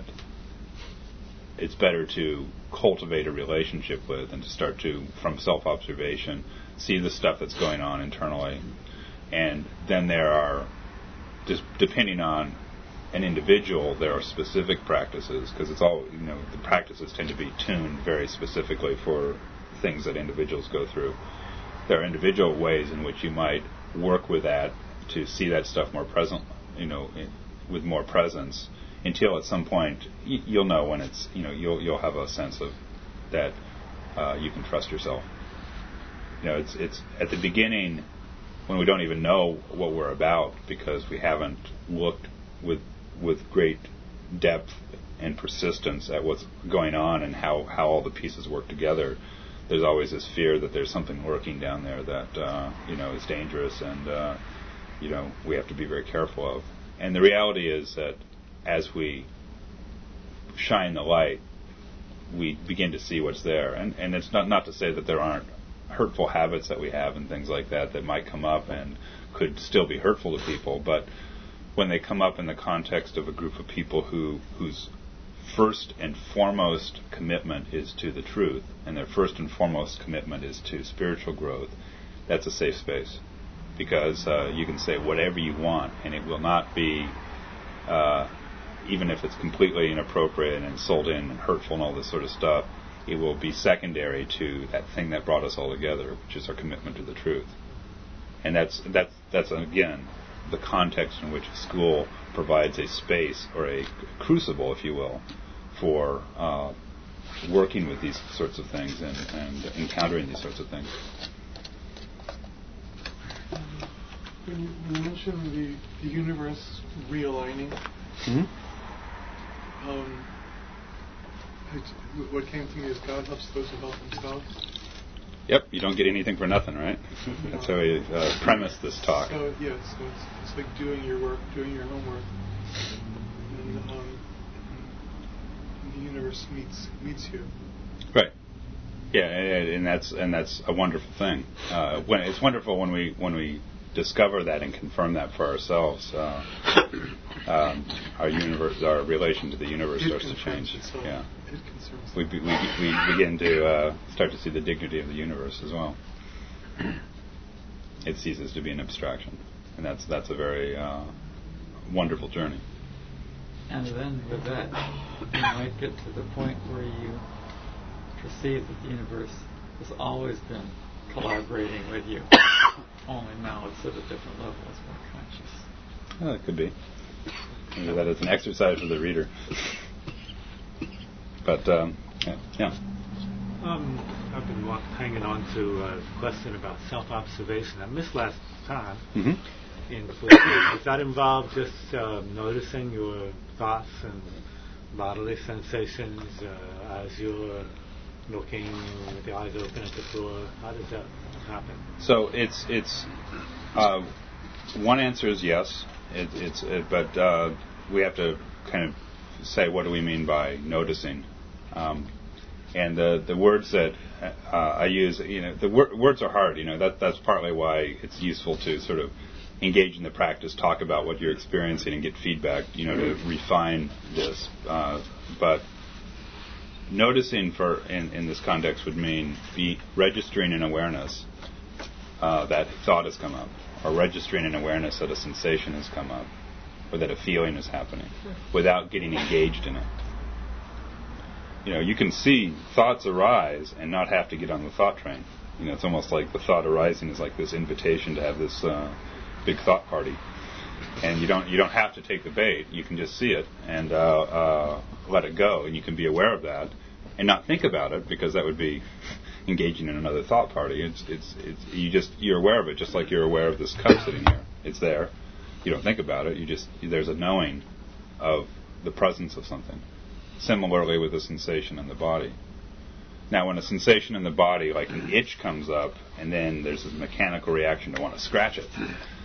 B: it's better to cultivate a relationship with, and to start to, from self-observation, see the stuff that's going on internally. And then there are, just depending on an individual, there are specific practices, because it's all, the practices tend to be tuned very specifically for things that individuals go through. There are individual ways in which you might work with that to see that stuff more present, with more presence, until at some point you'll know when it's, you'll have a sense of that you can trust yourself. It's at the beginning when we don't even know what we're about, because we haven't looked with great depth and persistence at what's going on and how all the pieces work together. There's always this fear that there's something lurking down there that is dangerous, and we have to be very careful of. And the reality is that as we shine the light, we begin to see what's there. And it's not to say that there aren't hurtful habits that we have and things like that might come up and could still be hurtful to people, but when they come up in the context of a group of people whose first and foremost commitment is to the truth, and their first and foremost commitment is to spiritual growth, that's a safe space. because you can say whatever you want, and it will not be, even if it's completely inappropriate and insulting and hurtful and all this sort of stuff, it will be secondary to that thing that brought us all together, which is our commitment to the truth. And that's again the context in which a school provides a space or a crucible, if you will, for working with these sorts of things and encountering these sorts of things.
D: When you mentioned the universe realigning, what came to me is God helps those who help themselves.
B: Yep, you don't get anything for nothing, right? That's how we premise this talk.
D: So it's like doing your work, doing your homework, and the universe meets you.
B: Right. Yeah, and that's a wonderful thing. It's wonderful when we discover that and confirm that for ourselves. Our universe, our relation to the universe starts to change. Yeah. We begin to start to see the dignity of the universe as well. It ceases to be an abstraction, and that's a very wonderful journey.
C: And then with that, you might get to the point where you perceive that the universe has always been collaborating with you. Only now it's at a different level, it's more conscious.
B: Oh, it could be. Maybe that is an exercise for the reader. But, yeah.
K: I've been hanging on to the question about self-observation. I missed last time. Does that involve just noticing your thoughts and bodily sensations as you're looking with the eyes open at the floor? How does that happen?
B: So it's one answer is yes. But we have to kind of say what do we mean by noticing. And the words that I use, the words are hard. That's partly why it's useful to sort of engage in the practice, talk about what you're experiencing, and get feedback. To refine this. But noticing in this context would mean be registering an awareness that thought has come up, or registering an awareness that a sensation has come up, or that a feeling is happening, without getting engaged in it. You can see thoughts arise and not have to get on the thought train. It's almost like the thought arising is like this invitation to have this big thought party, and you don't have to take the bait. You can just see it and let it go, and you can be aware of that and not think about it, because that would be engaging in another thought party. You're aware of it, just like you're aware of this cup sitting here. It's there. You don't think about it. There's a knowing of the presence of something. Similarly with a sensation in the body. Now, when a sensation in the body, like an itch, comes up, and then there's a mechanical reaction to want to scratch it,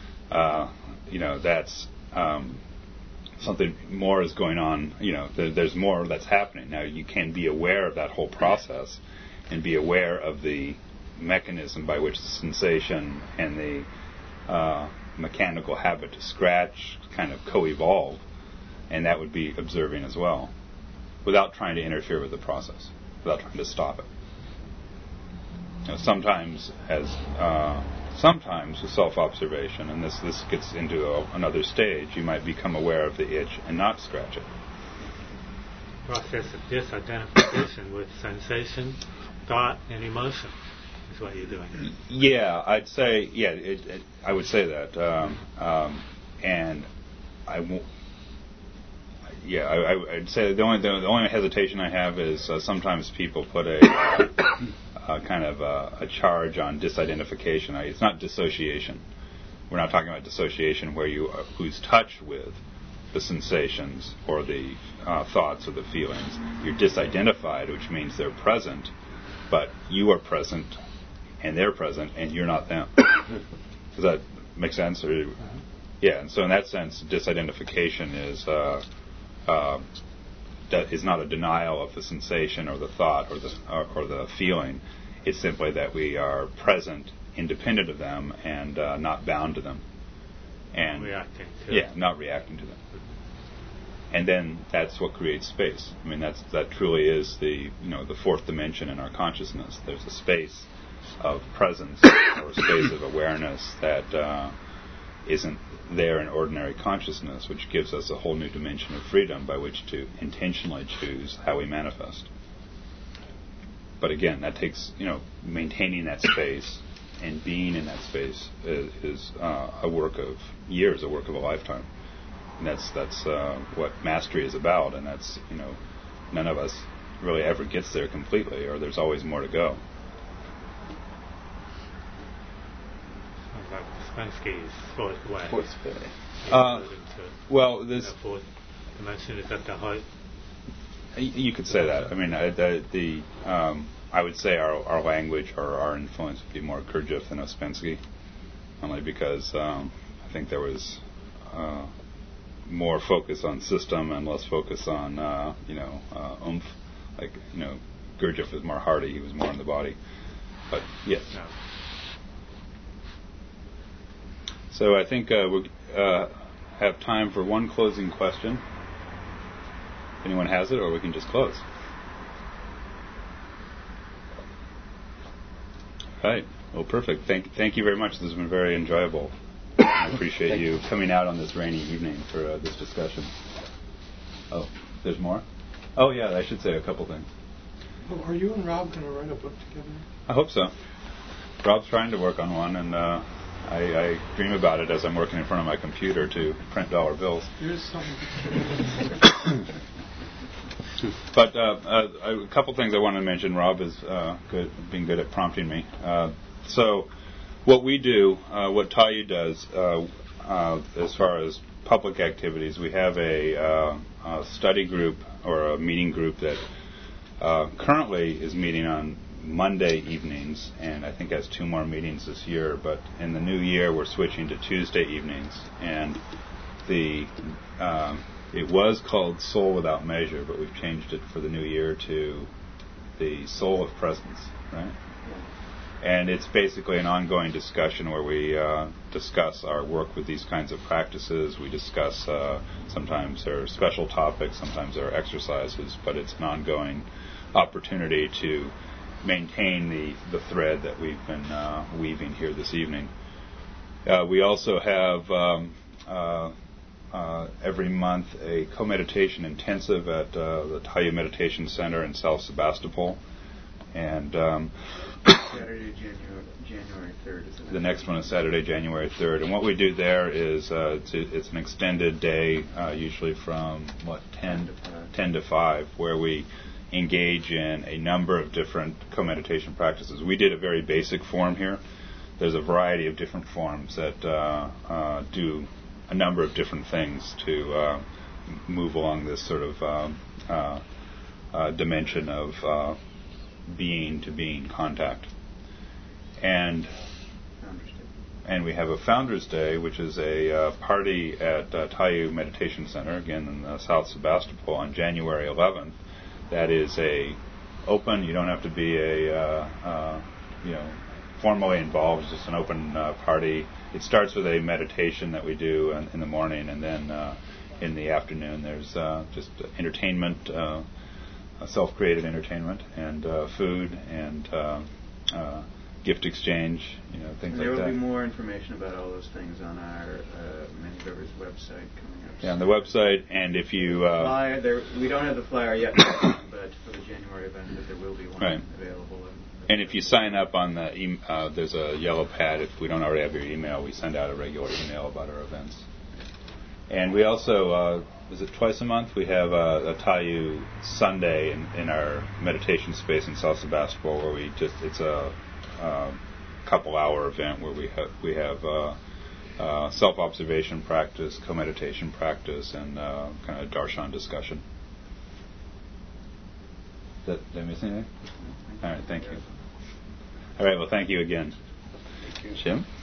B: that's something more is going on. There's more that's happening. Now, you can be aware of that whole process and be aware of the mechanism by which the sensation and the mechanical habit to scratch kind of co-evolve, and that would be observing as well, without trying to interfere with the process, without trying to stop it. Sometimes with self-observation, and this gets into another stage, you might become aware of the itch and not scratch it.
K: Process of disidentification with sensation, thought, and emotion is what you're doing.
B: Yeah, I'd say, I would say that, and I won't. Yeah, I'd say the only hesitation I have is sometimes people put a kind of a charge on disidentification. It's not dissociation. We're not talking about dissociation where you lose touch with the sensations or the thoughts or the feelings. You're disidentified, which means they're present, but you are present and they're present and you're not them. Does that make sense? Yeah, and so in that sense, disidentification is not a denial of the sensation or the thought or the feeling. It's simply that we are present, independent of them, and not bound to them, and not reacting to them. And then that's what creates space. I mean, that truly is the fourth dimension in our consciousness. There's a space presence or space of awareness that isn't there in ordinary consciousness, which gives us a whole new dimension of freedom by which to intentionally choose how we manifest. But again, that takes, maintaining that space and being in that space is a work of years, a work of a lifetime. And that's what mastery is about, and that's, none of us really ever gets there completely, or there's always more to go.
K: Spansky's fourth way.
B: Well, this
K: fourth dimension is at the heart.
B: You could say that. I mean, I would say our language or our influence would be more Gurdjieff than Ouspensky, only because I think there was more focus on system and less focus on oomph. Like Gurdjieff was more hearty; he was more in the body. But yes.
K: No.
B: So I think we have time for one closing question. If anyone has it, or we can just close. Right. Well, perfect. Thank you very much. This has been very enjoyable. I appreciate you coming out on this rainy evening for this discussion. Oh, there's more? Oh, yeah, I should say a couple things.
D: Well, are you and Rob going to write a book together?
B: I hope so. Rob's trying to work on one, and I dream about it as I'm working in front of my computer to print dollar bills.
D: There's something.
B: But a couple things I want to mention. Rob is being good at prompting me. So what we do, what Taiyu does, as far as public activities, we have a study group or a meeting group that currently is meeting on Monday evenings, and I think has 2 more meetings this year. But in the new year, we're switching to Tuesday evenings, and it was called Soul Without Measure, but we've changed it for the new year to the Soul of Presence, right? And it's basically an ongoing discussion where we discuss our work with these kinds of practices. We discuss, sometimes there are special topics, sometimes there are exercises, but it's an ongoing opportunity to maintain the thread that we've been weaving here this evening. We also have every month a co-meditation intensive at the Taiyu Meditation Center in South Sebastopol, and
L: Saturday, January 3rd. Isn't it?
B: The next one is Saturday, January 3rd. And what we do there is it's an extended day, usually from 10 to 5, where we engage in a number of different co-meditation practices. We did a very basic form here. There's a variety of different forms that do a number of different things to move along this sort of dimension of being to being contact. And we have a Founders Day, which is a party at Taiyu Meditation Center, again in South Sebastopol, on January 11th. That is open. You don't have to be formally involved. It's just an open party. It starts with a meditation that we do in the morning, and then in the afternoon there's just entertainment, self-created entertainment, and food and gift exchange, things like that.
L: There will be more information about all those things on our Many Rivers website coming up.
B: Yeah, on the website, and if you...
L: we don't have the flyer yet, but for the January event, but there will be one available.
B: And if you sign up on the there's a yellow pad. If we don't already have your email, we send out a regular email about our events. And we also, is it twice a month? We have a Taiyu Sunday in our meditation space in South Sebastopol, where it's a couple-hour event where we have self-observation practice, co-meditation practice, and kind of darshan discussion. Did I miss anything? All right, thank you. All right, well, thank you again.
F: Thank you.
B: Jim?